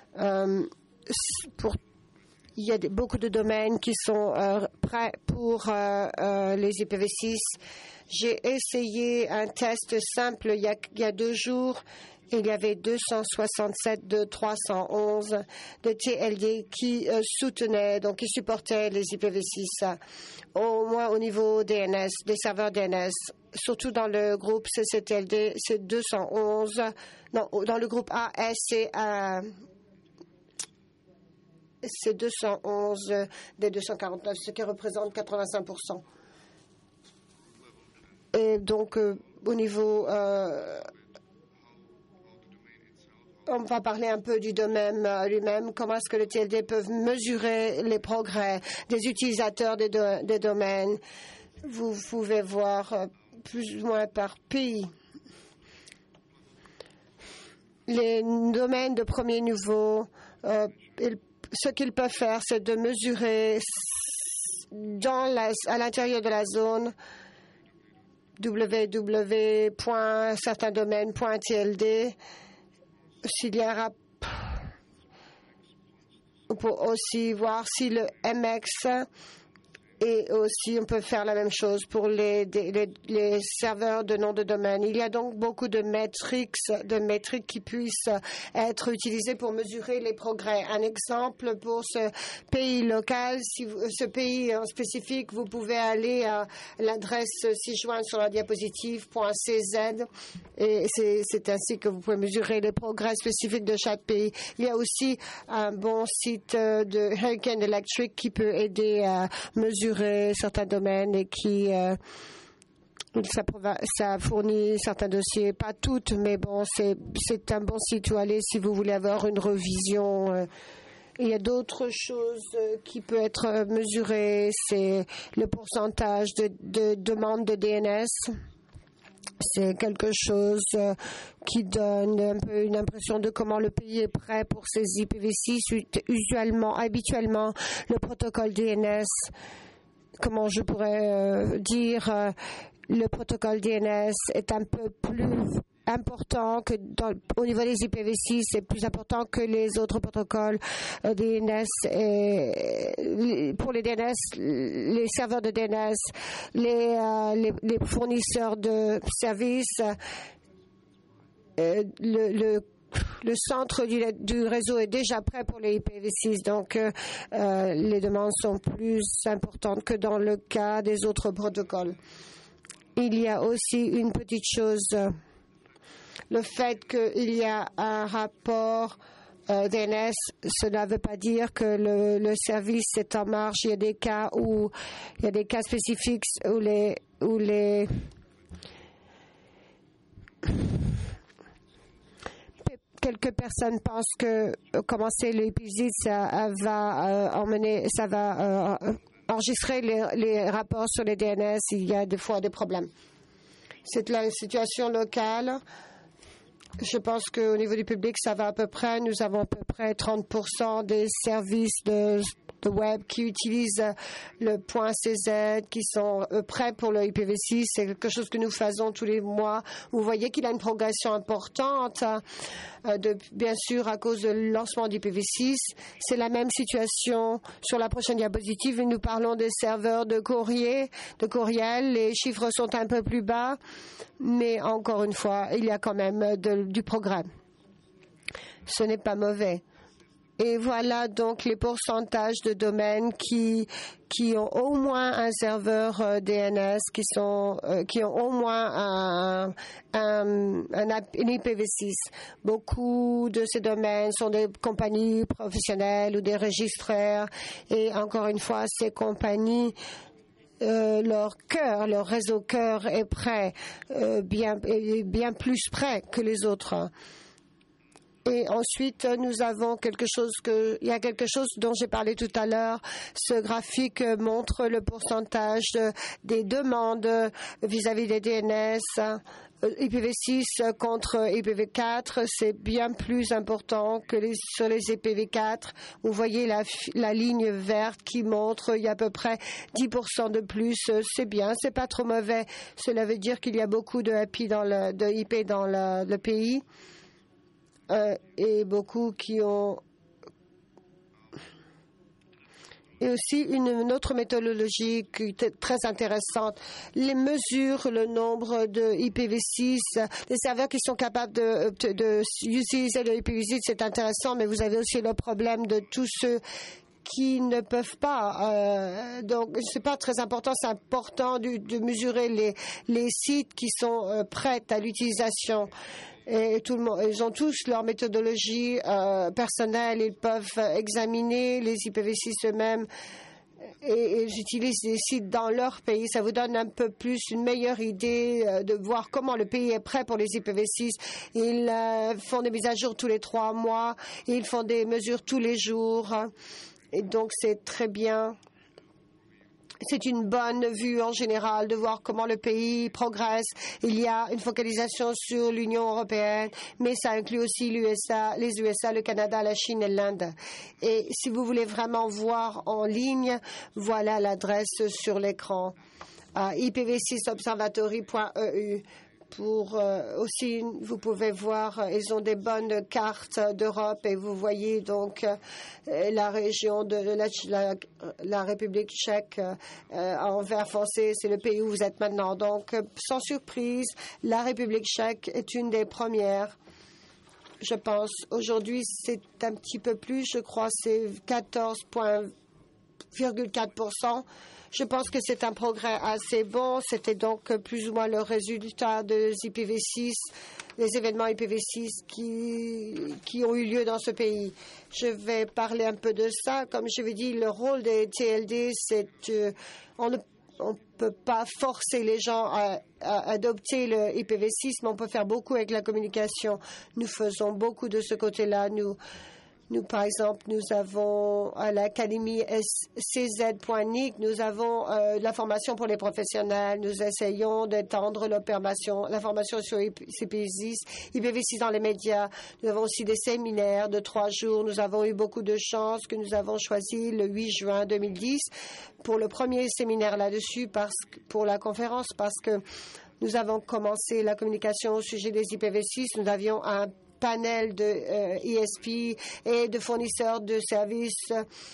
Il y a beaucoup de domaines qui sont prêts pour les IPv6. J'ai essayé un test simple il y a 2 jours. Il y avait 267 de 311 de TLD qui soutenaient, donc qui supportaient les IPv6, au moins au niveau DNS, des serveurs DNS. Surtout dans le groupe CCTLD, c'est 211. Non, dans le groupe AS, c'est 211 des 249, ce qui représente 85%. Et donc, au niveau... on va parler un peu du domaine lui-même. Comment est-ce que le TLD peut mesurer les progrès des utilisateurs des domaines? Vous pouvez voir plus ou moins par pays. Les domaines de premier niveau, ce qu'ils peuvent faire, c'est de mesurer à l'intérieur de la zone www.certaindomaines.tld. S'il y a on peut aussi voir si le MX et aussi on peut faire la même chose pour les serveurs de nom de domaine. Il y a donc beaucoup de métriques qui puissent être utilisées pour mesurer les progrès. Un exemple pour ce pays local, ce pays en spécifique, vous pouvez aller à l'adresse ci-jointe sur la diapositive .cz et c'est ainsi que vous pouvez mesurer les progrès spécifiques de chaque pays. Il y a aussi un bon site de Hurricane Electric qui peut aider à mesurer certains domaines et qui ça fournit certains dossiers, pas toutes, mais bon, c'est un bon site où aller si vous voulez avoir une revision. Il y a d'autres choses qui peuvent être mesurées, c'est le pourcentage de demandes de DNS. C'est quelque chose qui donne un peu une impression de comment le pays est prêt pour ces IPv6. Habituellement, le protocole DNS, comment je pourrais dire, le protocole DNS est un peu plus important que au niveau des IPv6, c'est plus important que les autres protocoles DNS. Et pour les DNS, les serveurs de DNS, les fournisseurs de services, le centre du réseau est déjà prêt pour les IPv6, donc les demandes sont plus importantes que dans le cas des autres protocoles. Il y a aussi une petite chose, le fait qu'il y a un rapport DNS, cela ne veut pas dire que le service est en marche. Il y a des cas spécifiques où les quelques personnes pensent que commencer le IPv6, ça va enregistrer les rapports sur les DNS. Il y a des fois des problèmes. C'est la situation locale. Je pense qu'au niveau du public, ça va à peu près. Nous avons à peu près 30% des services de web qui utilisent le .cz, qui sont prêts pour le IPv6. C'est quelque chose que nous faisons tous les mois. Vous voyez qu'il y a une progression importante, bien sûr, à cause du lancement d'IPv6. C'est la même situation sur la prochaine diapositive. Nous parlons des serveurs de courriel. Les chiffres sont un peu plus bas, mais encore une fois, il y a quand même du progrès. Ce n'est pas mauvais. Et voilà donc les pourcentages de domaines qui ont au moins un serveur DNS, qui ont au moins un IPv6. Beaucoup de ces domaines sont des compagnies professionnelles ou des registraires. Et encore une fois, ces compagnies, leur réseau cœur est prêt, bien plus prêt que les autres. Et ensuite, nous avons il y a quelque chose dont j'ai parlé tout à l'heure. Ce graphique montre le pourcentage des demandes vis-à-vis des DNS. IPv6 contre IPv4, c'est bien plus important que sur les IPv4. Vous voyez la ligne verte qui montre il y a à peu près 10% de plus. C'est bien, c'est pas trop mauvais. Cela veut dire qu'il y a beaucoup de IP dans le pays. Et beaucoup qui ont... Et aussi une autre méthodologie qui est très intéressante. Les mesures, le nombre de IPv6, les serveurs qui sont capables d'utiliser le IPv6, c'est intéressant, mais vous avez aussi le problème de tous ceux qui ne peuvent pas. Donc, c'est pas très important. C'est important de mesurer les sites qui sont prêts à l'utilisation. Et tout le monde, ils ont tous leur méthodologie personnelle. Ils peuvent examiner les IPv6 eux-mêmes et ils utilisent des sites dans leur pays. Ça vous donne un peu plus une meilleure idée de voir comment le pays est prêt pour les IPv6. Ils font des mises à jour tous les 3 mois. Et ils font des mesures tous les jours. Et donc, c'est très bien. C'est une bonne vue en général de voir comment le pays progresse. Il y a une focalisation sur l'Union européenne, mais ça inclut aussi les USA, le Canada, la Chine et l'Inde. Et si vous voulez vraiment voir en ligne, voilà l'adresse sur l'écran. ipv6observatory.eu. Aussi, vous pouvez voir, ils ont des bonnes cartes d'Europe et vous voyez donc la région de la République tchèque en vert foncé, c'est le pays où vous êtes maintenant. Donc, sans surprise, la République tchèque est une des premières. Je pense, aujourd'hui, c'est un petit peu plus, je crois, c'est 14,4%. Je pense que c'est un progrès assez bon. C'était donc plus ou moins le résultat des IPv6, les événements IPv6 qui ont eu lieu dans ce pays. Je vais parler un peu de ça. Comme je l'ai dit, le rôle des TLD, c'est on ne peut pas forcer les gens à adopter le IPv6, mais on peut faire beaucoup avec la communication. Nous faisons beaucoup de ce côté-là. Nous, par exemple, nous avons à l'Académie cz.nic, nous avons la formation pour les professionnels. Nous essayons d'étendre l'information sur IPv6 dans les médias. Nous avons aussi des séminaires de 3 jours. Nous avons eu beaucoup de chance que nous avons choisi le 8 juin 2010 pour le premier séminaire là-dessus pour la conférence parce que nous avons commencé la communication au sujet des IPv6. Nous avions un panel de ISP et de fournisseurs de services.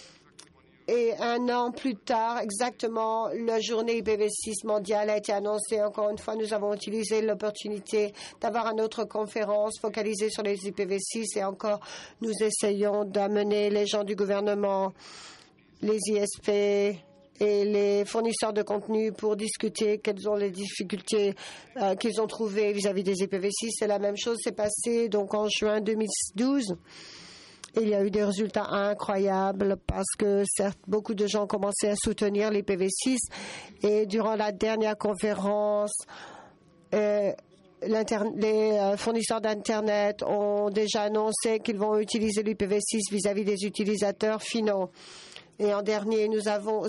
Et 1 an plus tard, exactement, la journée IPv6 mondiale a été annoncée. Encore une fois, nous avons utilisé l'opportunité d'avoir une autre conférence focalisée sur les IPv6 et encore, nous essayons d'amener les gens du gouvernement, les ISP et les fournisseurs de contenu pour discuter quelles sont les difficultés qu'ils ont trouvées vis-à-vis des IPv6. C'est la même chose, c'est passé donc en juin 2012. Il y a eu des résultats incroyables parce que certes, beaucoup de gens commençaient à soutenir l'IPv6 et durant la dernière conférence, les fournisseurs d'Internet ont déjà annoncé qu'ils vont utiliser l'IPv6 vis-à-vis des utilisateurs finaux. Et en dernier, nous avons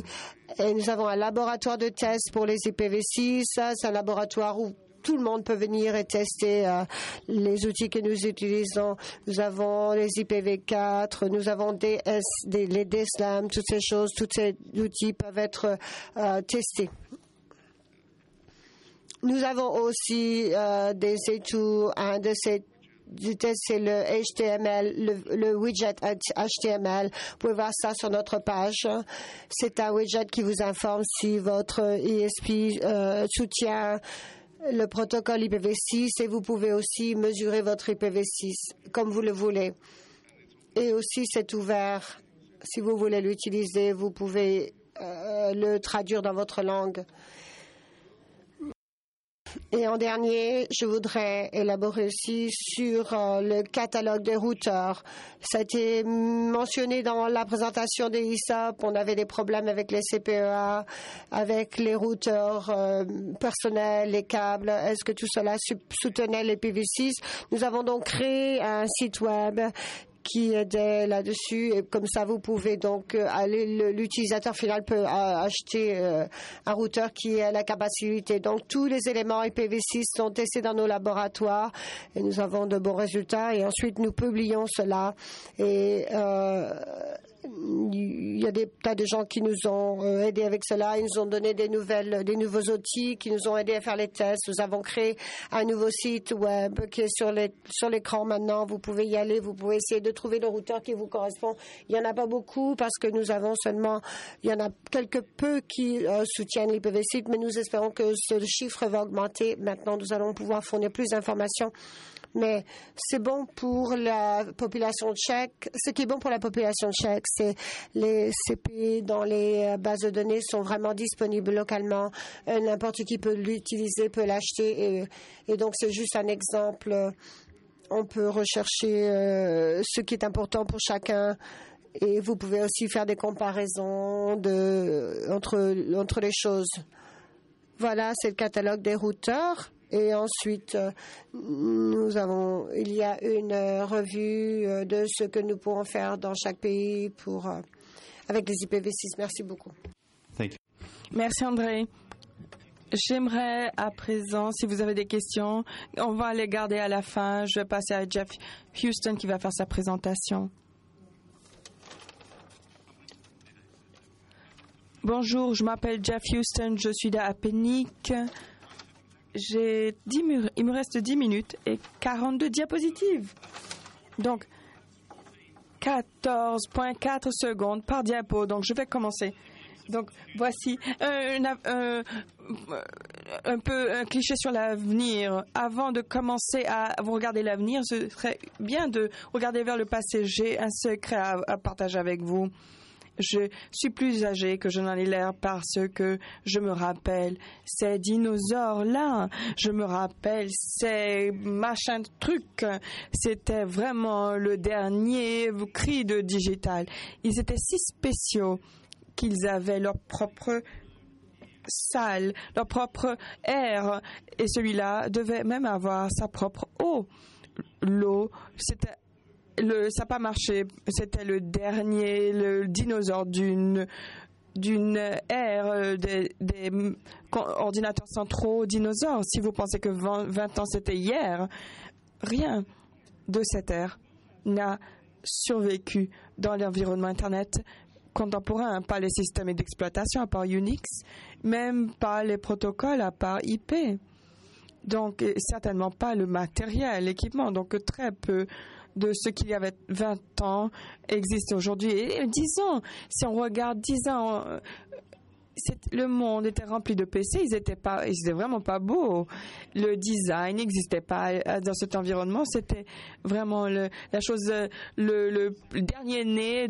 un laboratoire de tests pour les IPv6. C'est un laboratoire où tout le monde peut venir et tester les outils que nous utilisons. Nous avons les IPv4, nous avons les DSLAM, toutes ces choses, tous ces outils peuvent être testés. Nous avons aussi des études, un de ces du test, c'est le HTML, le widget HTML. Vous pouvez voir ça sur notre page. C'est un widget qui vous informe si votre ISP soutient le protocole IPv6 et vous pouvez aussi mesurer votre IPv6 comme vous le voulez. Et aussi, c'est ouvert. Si vous voulez l'utiliser, vous pouvez le traduire dans votre langue. Et en dernier, je voudrais élaborer aussi sur le catalogue des routeurs. Ça a été mentionné dans la présentation des ISOP. On avait des problèmes avec les CPEA, avec les routeurs personnels, les câbles. Est-ce que tout cela soutenait les PV6? Nous avons donc créé un site web qui aidait là-dessus, et comme ça vous pouvez donc aller, l'utilisateur final peut acheter un routeur qui a la capacité. Donc tous les éléments IPv6 sont testés dans nos laboratoires et nous avons de bons résultats, et ensuite nous publions cela, et il y a des tas de gens qui nous ont aidés avec cela. Ils nous ont donné des nouveaux outils qui nous ont aidés à faire les tests. Nous avons créé un nouveau site web qui est sur l'écran maintenant. Vous pouvez y aller, vous pouvez essayer de trouver le routeur qui vous correspond. Il n'y en a pas beaucoup parce que nous avons il y en a quelque peu qui soutiennent l'IPv6, mais nous espérons que ce chiffre va augmenter. Maintenant, nous allons pouvoir fournir plus d'informations. Mais c'est bon pour la population tchèque. Ce qui est bon pour la population tchèque, c'est les CP dans les bases de données sont vraiment disponibles localement. N'importe qui peut l'utiliser, peut l'acheter. Et donc, c'est juste un exemple. On peut rechercher ce qui est important pour chacun. Et vous pouvez aussi faire des comparaisons entre les choses. Voilà, c'est le catalogue des routeurs. Et ensuite, il y a une revue de ce que nous pourrons faire dans chaque pays avec les IPv6. Merci beaucoup. Thank you. Merci André. J'aimerais à présent, si vous avez des questions, on va les garder à la fin. Je vais passer à Jeff Houston qui va faire sa présentation. Bonjour, je m'appelle Jeff Houston, je suis d'Apenic. Il me reste 10 minutes et 42 diapositives. Donc, 14,4 secondes par diapo. Donc, je vais commencer. Donc, voici un peu un cliché sur l'avenir. Avant de commencer à vous regarder l'avenir, ce serait bien de regarder vers le passé. J'ai un secret à partager avec vous. Je suis plus âgée que je n'en ai l'air parce que je me rappelle ces dinosaures-là. Je me rappelle ces machins de trucs. C'était vraiment le dernier cri de digital. Ils étaient si spéciaux qu'ils avaient leur propre salle, leur propre air. Et celui-là devait même avoir sa propre eau. L'eau, ça n'a pas marché. C'était le dinosaure d'une ère des ordinateurs centraux dinosaures. Si vous pensez que 20 ans c'était hier, rien de cette ère n'a survécu dans l'environnement Internet contemporain, pas les systèmes d'exploitation à part Unix, même pas les protocoles à part IP. Donc, certainement pas le matériel, l'équipement. Donc, très peu de ce qu'il y avait 20 ans existe aujourd'hui. Et 10 ans, si on regarde 10 ans, le monde était rempli de PC, ils étaient vraiment pas beaux. Le design n'existait pas dans cet environnement. C'était vraiment le dernier né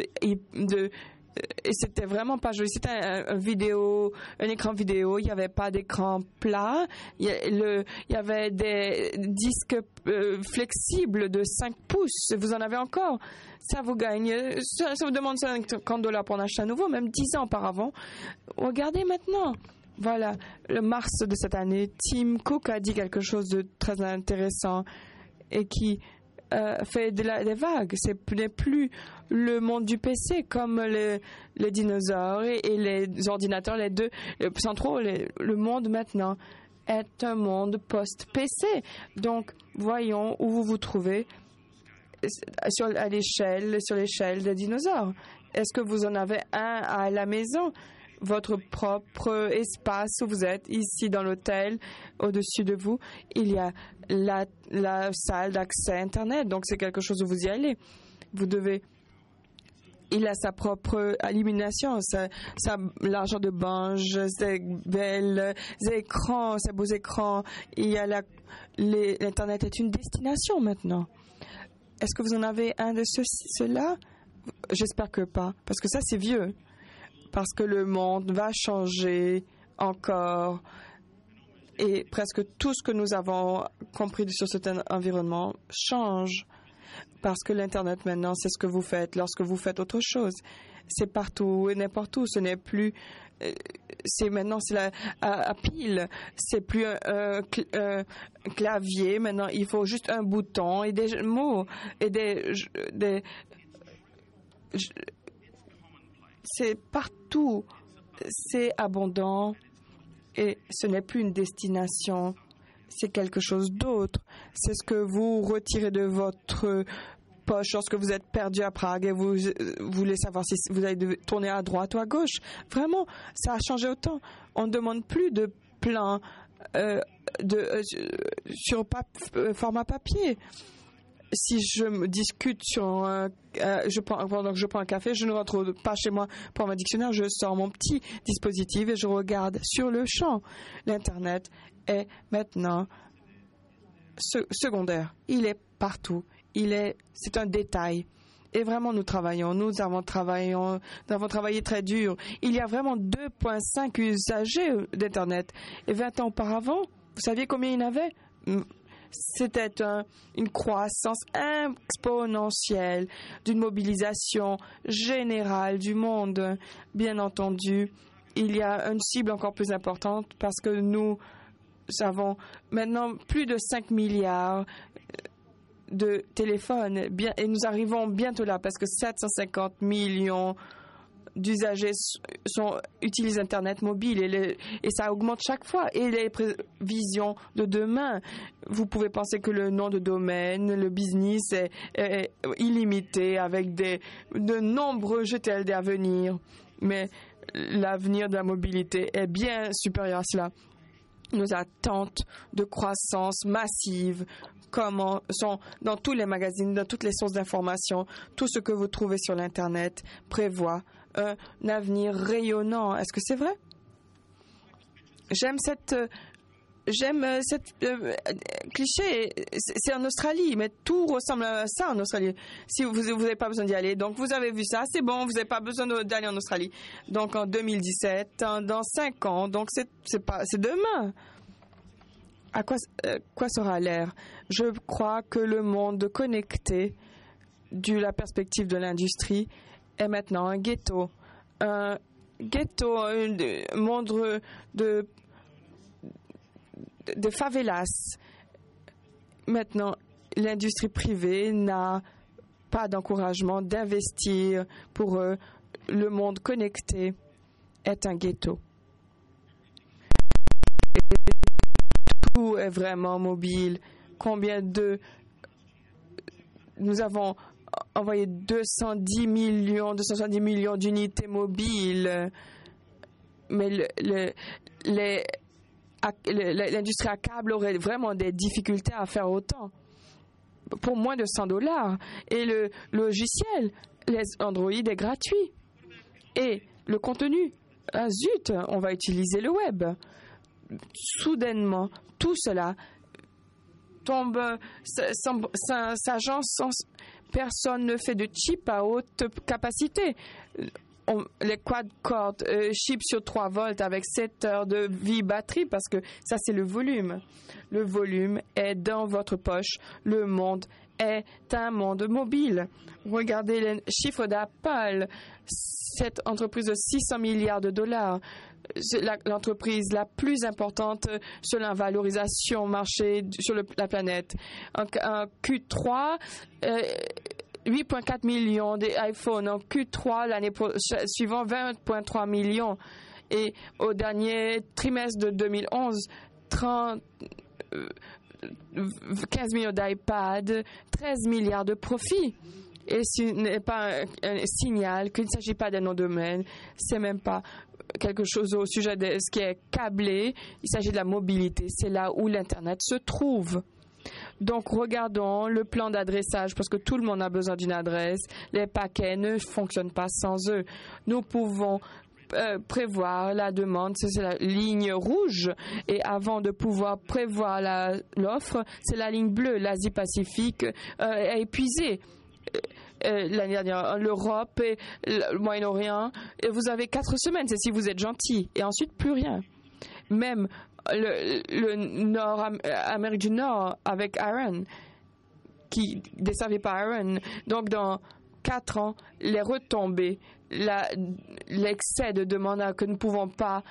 et c'était vraiment pas joli. C'était un écran vidéo. Il n'y avait pas d'écran plat. Il y avait des disques flexibles de 5 pouces. Vous en avez encore. Ça vous gagne. Ça vous demande $50 pour en acheter un nouveau, même 10 ans auparavant. Regardez maintenant. Voilà, le mars de cette année, Tim Cook a dit quelque chose de très intéressant et qui fait des vagues. Ce n'est plus le monde du PC comme les dinosaures et les ordinateurs, les deux centraux. Le monde maintenant est un monde post-PC. Donc, voyons où vous vous trouvez sur l'échelle des dinosaures. Est-ce que vous en avez un à la maison? Votre propre espace où vous êtes, ici dans l'hôtel, au-dessus de vous, il y a la salle d'accès Internet. Donc, c'est quelque chose où vous y allez. Il a sa propre illumination, l'argent de bange, ses belles écrans, ses beaux écrans. L'Internet est une destination maintenant. Est-ce que vous en avez un de ceux-là? J'espère que pas, parce que ça, c'est vieux. Parce que le monde va changer encore. Et presque tout ce que nous avons compris sur cet environnement change. Parce que l'Internet, maintenant, c'est ce que vous faites lorsque vous faites autre chose. C'est partout et n'importe où. Ce n'est plus... Maintenant, c'est à pile. C'est plus un clavier. Maintenant, il faut juste un bouton et des mots. Et c'est partout. C'est abondant. Et ce n'est plus une destination, c'est quelque chose d'autre. C'est ce que vous retirez de votre poche lorsque vous êtes perdu à Prague et vous voulez savoir si vous allez tourner à droite ou à gauche. Vraiment, ça a changé autant. On ne demande plus de plans sur format papier. Si je me discute pendant que je prends un café, je ne rentre pas chez moi pour mon dictionnaire, je sors mon petit dispositif et je regarde sur le champ. L'Internet est maintenant secondaire. Il est partout. C'est un détail. Et vraiment, nous avons travaillé très dur. Il y a vraiment 2,5 usagers d'Internet. Et 20 ans auparavant, vous saviez combien il y en avait? C'était une croissance exponentielle d'une mobilisation générale du monde. Bien entendu, il y a une cible encore plus importante parce que nous avons maintenant plus de 5 milliards de téléphones. Et nous arrivons bientôt là parce que 750 millions d'usagers utilisent Internet mobile et ça augmente chaque fois. Et les prévisions de demain, vous pouvez penser que le nom de domaine, le business est illimité avec de nombreux GTLD à venir. Mais l'avenir de la mobilité est bien supérieur à cela. Nos attentes de croissance massive sont dans tous les magazines, dans toutes les sources d'information. Tout ce que vous trouvez sur l'Internet prévoit un avenir rayonnant. Est-ce que c'est vrai? J'aime cette cliché. C'est en Australie, mais tout ressemble à ça en Australie. Si vous n'avez pas besoin d'y aller, donc vous avez vu ça, c'est bon, vous n'avez pas besoin d'aller en Australie. Donc en 2017, dans 5 ans, donc c'est demain. À quoi sera l'air? Je crois que le monde connecté, de la perspective de l'industrie, est maintenant un ghetto. Un monde de favelas. Maintenant, l'industrie privée n'a pas d'encouragement d'investir pour eux. Le monde connecté est un ghetto. Tout est vraiment mobile. Nous avons envoyé 270 millions d'unités mobiles. Mais l'industrie à câble aurait vraiment des difficultés à faire autant. Pour moins de $100. Et le logiciel, les Android est gratuit. Et le contenu, zut, on va utiliser le web. Soudainement, tout cela tombe, s'agence sans personne ne fait de chip à haute capacité. Les quad-cordes, chip sur 3 volts avec 7 heures de vie batterie parce que ça c'est le volume. Le volume est dans votre poche. Le monde est un monde mobile. Regardez les chiffres d'Apple. Cette entreprise de $600 milliards, c'est l'entreprise la plus importante sur la valorisation marché sur la planète. En Q3, 8,4 millions d'iPhone. En Q3, l'année suivante, 20,3 millions. Et au dernier trimestre de 2011, 15 millions d'iPad, 13 milliards de profits. Et ce n'est pas un signal qu'il ne s'agit pas d'un nom de domaine, c'est même pas quelque chose au sujet de ce qui est câblé, il s'agit de la mobilité, c'est là où l'Internet se trouve. Donc regardons le plan d'adressage parce que tout le monde a besoin d'une adresse, les paquets ne fonctionnent pas sans eux. Nous pouvons prévoir la demande, c'est la ligne rouge. Et avant de pouvoir prévoir l'offre, c'est la ligne bleue. L'Asie-Pacifique est épuisée. L'année dernière, l'Europe et le Moyen-Orient, et vous avez 4 semaines, c'est si vous êtes gentil, et ensuite plus rien. Même Amérique du Nord avec Iran, qui desservi par Iran. Donc dans 4 ans, les retombées, l'excès de demandes que nous ne pouvons pas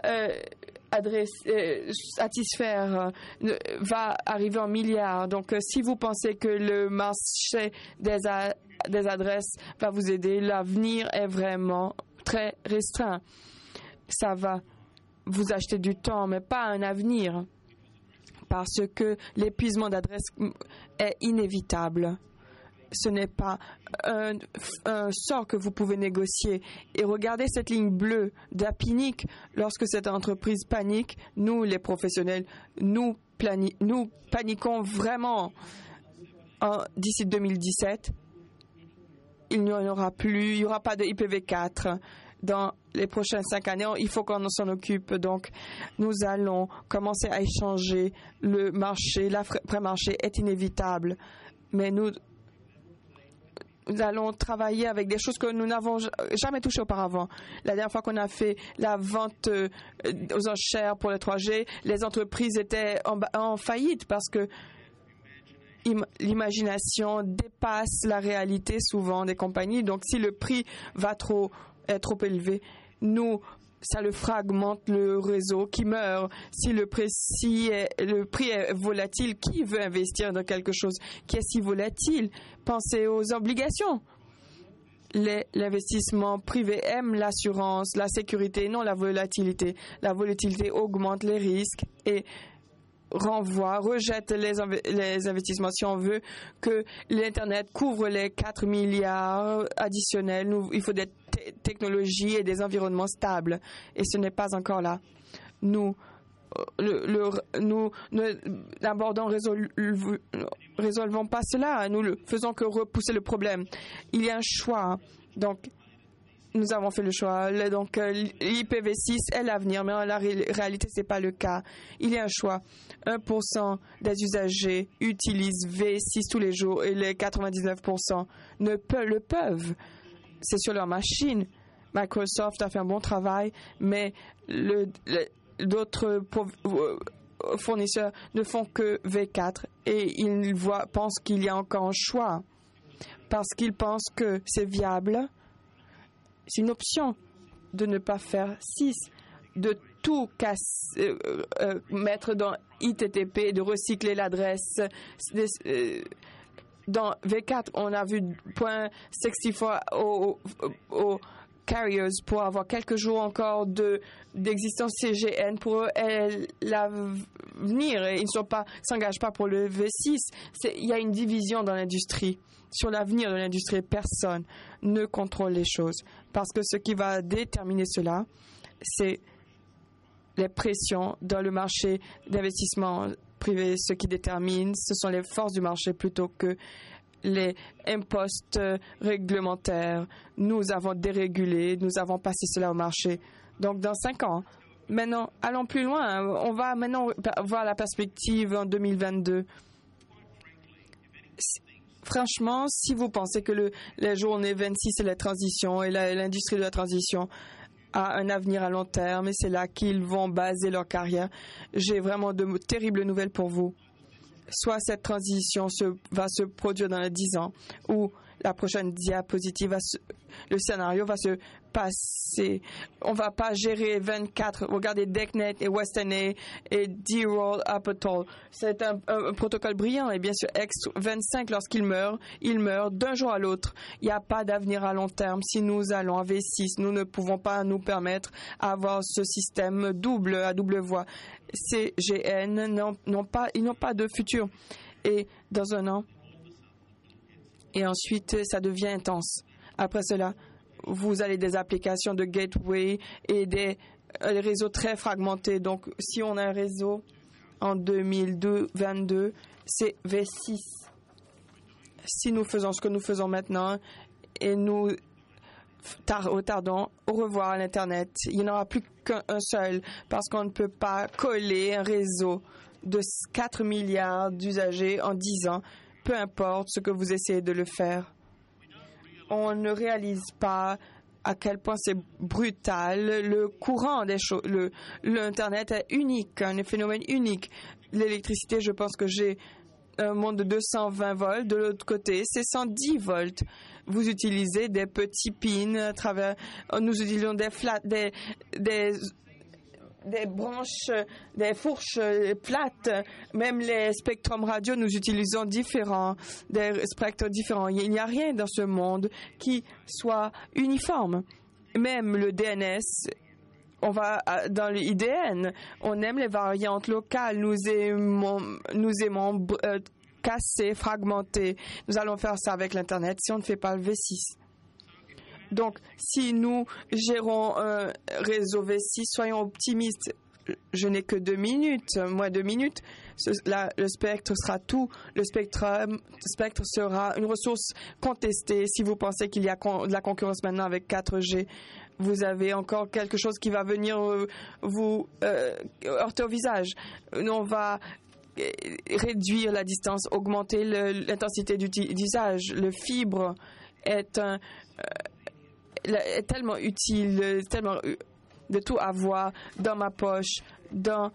satisfaire va arriver en milliards. Donc si vous pensez que le marché des adresses va vous aider, l'avenir est vraiment très restreint. Ça va vous acheter du temps, mais pas un avenir, parce que l'épuisement d'adresses est inévitable. Ce n'est pas un sort que vous pouvez négocier. Et regardez cette ligne bleue d'Apinique. Lorsque cette entreprise panique, nous, les professionnels, nous paniquons vraiment. D'ici 2017, il n'y en aura plus, il n'y aura pas de IPv4. Dans les prochaines 5 années, il faut qu'on s'en occupe. Donc, nous allons commencer à échanger le marché. L'après-marché est inévitable. Mais nous allons travailler avec des choses que nous n'avons jamais touchées auparavant. La dernière fois qu'on a fait la vente aux enchères pour le 3G, les entreprises étaient en faillite parce que l'imagination dépasse la réalité souvent des compagnies. Donc, si le prix est trop élevé, ça le fragmente le réseau qui meurt. Si le prix est volatile, qui veut investir dans quelque chose qui est si volatile? Pensez aux obligations. L'investissement privé aime l'assurance, la sécurité, non la volatilité. La volatilité augmente les risques et rejette les investissements. Si on veut que l'Internet couvre les 4 milliards additionnels, il faut des technologies et des environnements stables. Et ce n'est pas encore là. Nous n'abordons, résolvons pas cela. Nous ne faisons que repousser le problème. Il y a un choix. Donc, nous avons fait le choix. Donc, l'IPv6 est l'avenir, mais en la réalité, ce n'est pas le cas. Il y a un choix. 1% des usagers utilisent V6 tous les jours et les 99% le peuvent. C'est sur leur machine. Microsoft a fait un bon travail, mais d'autres fournisseurs ne font que V4 et ils pensent qu'il y a encore un choix parce qu'ils pensent que c'est viable. C'est une option de ne pas faire 6, de tout mettre dans ITTP, de recycler l'adresse. Dans V4, on a vu .64 aux carriers pour avoir quelques jours encore d'existence CGN pour l'avenir. Et ils ne s'engagent pas pour le V6. Il y a une division dans l'industrie. Sur l'avenir de l'industrie, personne ne contrôle les choses. Parce que ce qui va déterminer cela, c'est les pressions dans le marché d'investissement privé. Ce qui détermine, ce sont les forces du marché plutôt que les impostes réglementaires. Nous avons dérégulé, nous avons passé cela au marché. Donc, dans 5 ans, maintenant, allons plus loin. On va maintenant voir la perspective en 2022. Franchement, si vous pensez que les journées 26 et la transition et l'industrie de la transition a un avenir à long terme et c'est là qu'ils vont baser leur carrière, j'ai vraiment de terribles nouvelles pour vous. Soit cette transition va se produire dans les 10 ans, ou la prochaine diapositive, le scénario va se passer. On ne va pas gérer 24. Regardez DECnet et WestNA et D-Roll Apatoll. C'est un protocole brillant. Et bien sûr, X25, lorsqu'il meurt, il meurt d'un jour à l'autre. Il n'y a pas d'avenir à long terme. Si nous allons à V6, nous ne pouvons pas nous permettre d'avoir ce système à double voie. CGN ils n'ont pas de futur. Et dans 1 an, et ensuite, ça devient intense. Après cela, vous avez des applications de gateway et des réseaux très fragmentés. Donc, si on a un réseau en 2022, c'est V6. Si nous faisons ce que nous faisons maintenant et nous Tardons, au revoir à l'Internet. Il n'y en aura plus qu'un seul parce qu'on ne peut pas coller un réseau de 4 milliards d'usagers en 10 ans, peu importe ce que vous essayez de le faire. On ne réalise pas à quel point c'est brutal. Le courant des choses, l'Internet est unique, un phénomène unique. L'électricité, je pense que j'ai un monde de 220 volts. De l'autre côté, c'est 110 volts. Vous utilisez des petits pins à travers. Nous utilisons des branches, des fourches plates. Même les spectrums radio, nous utilisons des spectres différents. Il n'y a rien dans ce monde qui soit uniforme. Même le DNS, on va dans l'IDN, on aime les variantes locales. Nous aimons casser, fragmenter. Nous allons faire ça avec l'Internet si on ne fait pas le V6. Donc, si nous gérons un réseau V6, soyons optimistes. Je n'ai que 2 minutes, moins 2 minutes. Le spectre sera tout. Le spectre sera une ressource contestée. Si vous pensez qu'il y a de la concurrence maintenant avec 4G, vous avez encore quelque chose qui va venir vous heurter au visage. On va réduire la distance, augmenter l'intensité d'usage. Le fibre est tellement utile, tellement de tout avoir dans ma poche, dans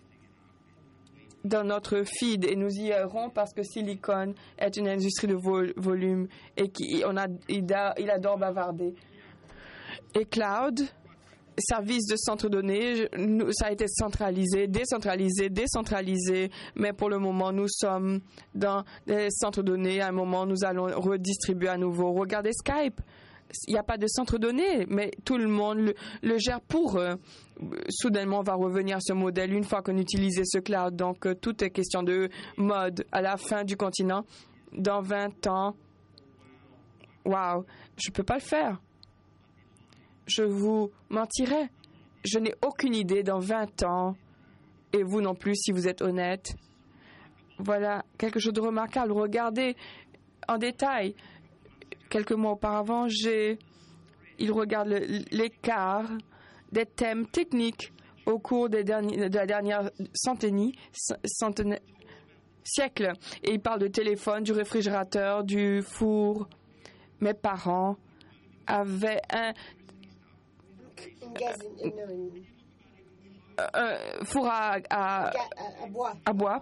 notre feed, et nous y irons parce que Silicon est une industrie de volume et il adore bavarder. Et cloud, service de centre de données, ça a été centralisé, décentralisé, mais pour le moment, nous sommes dans des centres de données. À un moment, nous allons redistribuer à nouveau. Regardez Skype. Il n'y a pas de centre de données, mais tout le monde le gère pour eux. Soudainement, on va revenir à ce modèle une fois qu'on utilise ce cloud. Donc, tout est question de mode. À la fin du continent, dans 20 ans, waouh, je ne peux pas le faire. Je vous mentirais. Je n'ai aucune idée dans 20 ans, et vous non plus si vous êtes honnête. Voilà quelque chose de remarquable. Regardez en détail. Quelques mois auparavant, il regarde l'écart des thèmes techniques au cours de la dernière siècle. Et il parle de téléphone, du réfrigérateur, du four. Mes parents avaient un four à bois.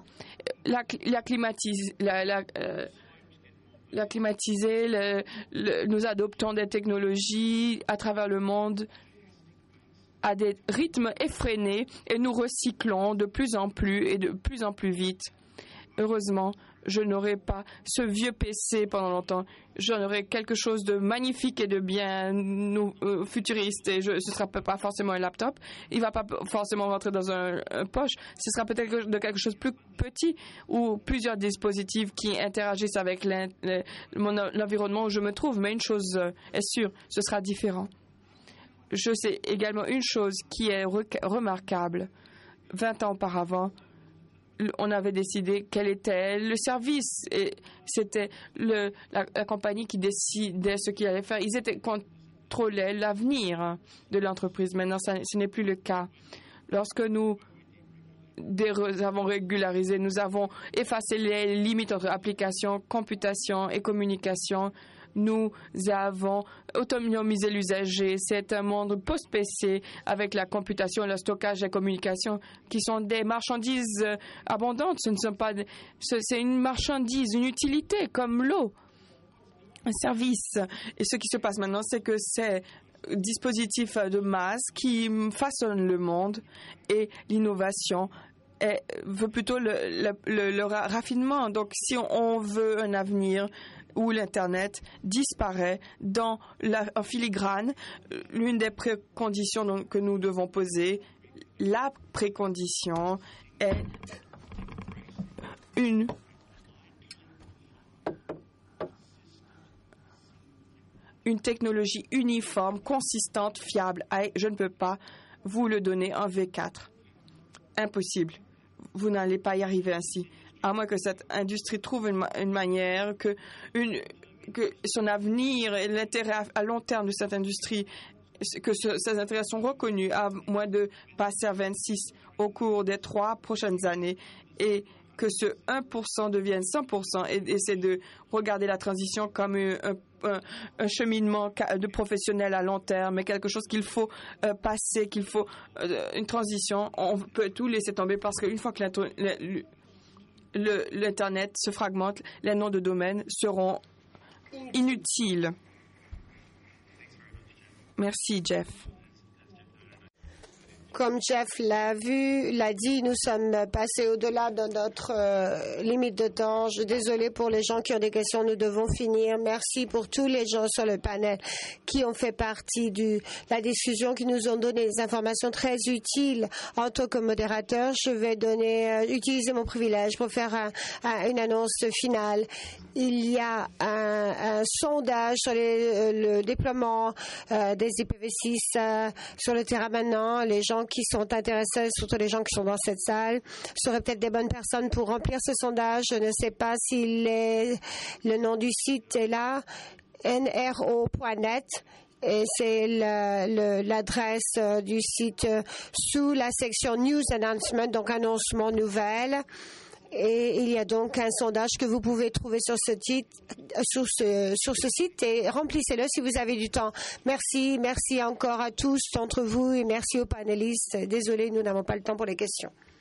La climatiser, nous adoptons des technologies à travers le monde à des rythmes effrénés et nous recyclons de plus en plus et de plus en plus vite. Heureusement, je n'aurai pas ce vieux PC pendant longtemps. J'en aurai quelque chose de magnifique et de bien futuriste. Et ce ne sera pas forcément un laptop. Il ne va pas forcément rentrer dans un poche. Ce sera peut-être de quelque chose de plus petit ou plusieurs dispositifs qui interagissent avec l'environnement où je me trouve. Mais une chose est sûre, ce sera différent. Je sais également une chose qui est remarquable. 20 ans auparavant, on avait décidé quel était le service et c'était la compagnie qui décidait ce qu'il allait faire. Ils contrôlaient l'avenir de l'entreprise. Maintenant, ce n'est plus le cas. Lorsque nous avons régularisé, nous avons effacé les limites entre application, computation et communication. Nous avons autonomisé l'usager. C'est un monde post-PC avec la computation, le stockage et la communication qui sont des marchandises abondantes. C'est une marchandise, une utilité comme l'eau, un service. Et ce qui se passe maintenant, c'est que ces dispositifs de masse qui façonnent le monde et l'innovation veut plutôt le raffinement. Donc, si on veut un avenir où l'Internet disparaît en filigrane, l'une des préconditions que nous devons poser, la précondition est une technologie uniforme, consistante, fiable. Je ne peux pas vous le donner en V4. Impossible. Vous n'allez pas y arriver ainsi. À moins que cette industrie trouve une manière, que son avenir et l'intérêt à long terme de cette industrie, que ces intérêts sont reconnus, à moins de passer à 26 au cours des 3 prochaines années, et que ce 1% devienne 100%, et c'est de regarder la transition comme un cheminement de professionnel à long terme, mais quelque chose qu'il faut passer, qu'il faut une transition. On peut tout laisser tomber parce qu'une fois que l'Internet se fragmente, les noms de domaine seront inutiles. Merci, Jeff. Comme Jeff l'a dit, nous sommes passés au-delà de notre limite de temps. Je suis désolée pour les gens qui ont des questions. Nous devons finir. Merci pour tous les gens sur le panel qui ont fait partie de la discussion, qui nous ont donné des informations très utiles. En tant que modérateur, je vais utiliser mon privilège pour faire une annonce finale. Il y a un sondage sur le déploiement des IPv6 sur le terrain maintenant. Les gens qui sont intéressés, surtout les gens qui sont dans cette salle, seraient peut-être des bonnes personnes pour remplir ce sondage. Je ne sais pas si le nom du site est là, nro.net. Et c'est l'adresse du site sous la section News Announcement, donc annoncement nouvelles. Et il y a donc un sondage que vous pouvez trouver sur ce site et remplissez-le si vous avez du temps. Merci encore à tous d'entre vous et merci aux panélistes. Désolé, nous n'avons pas le temps pour les questions.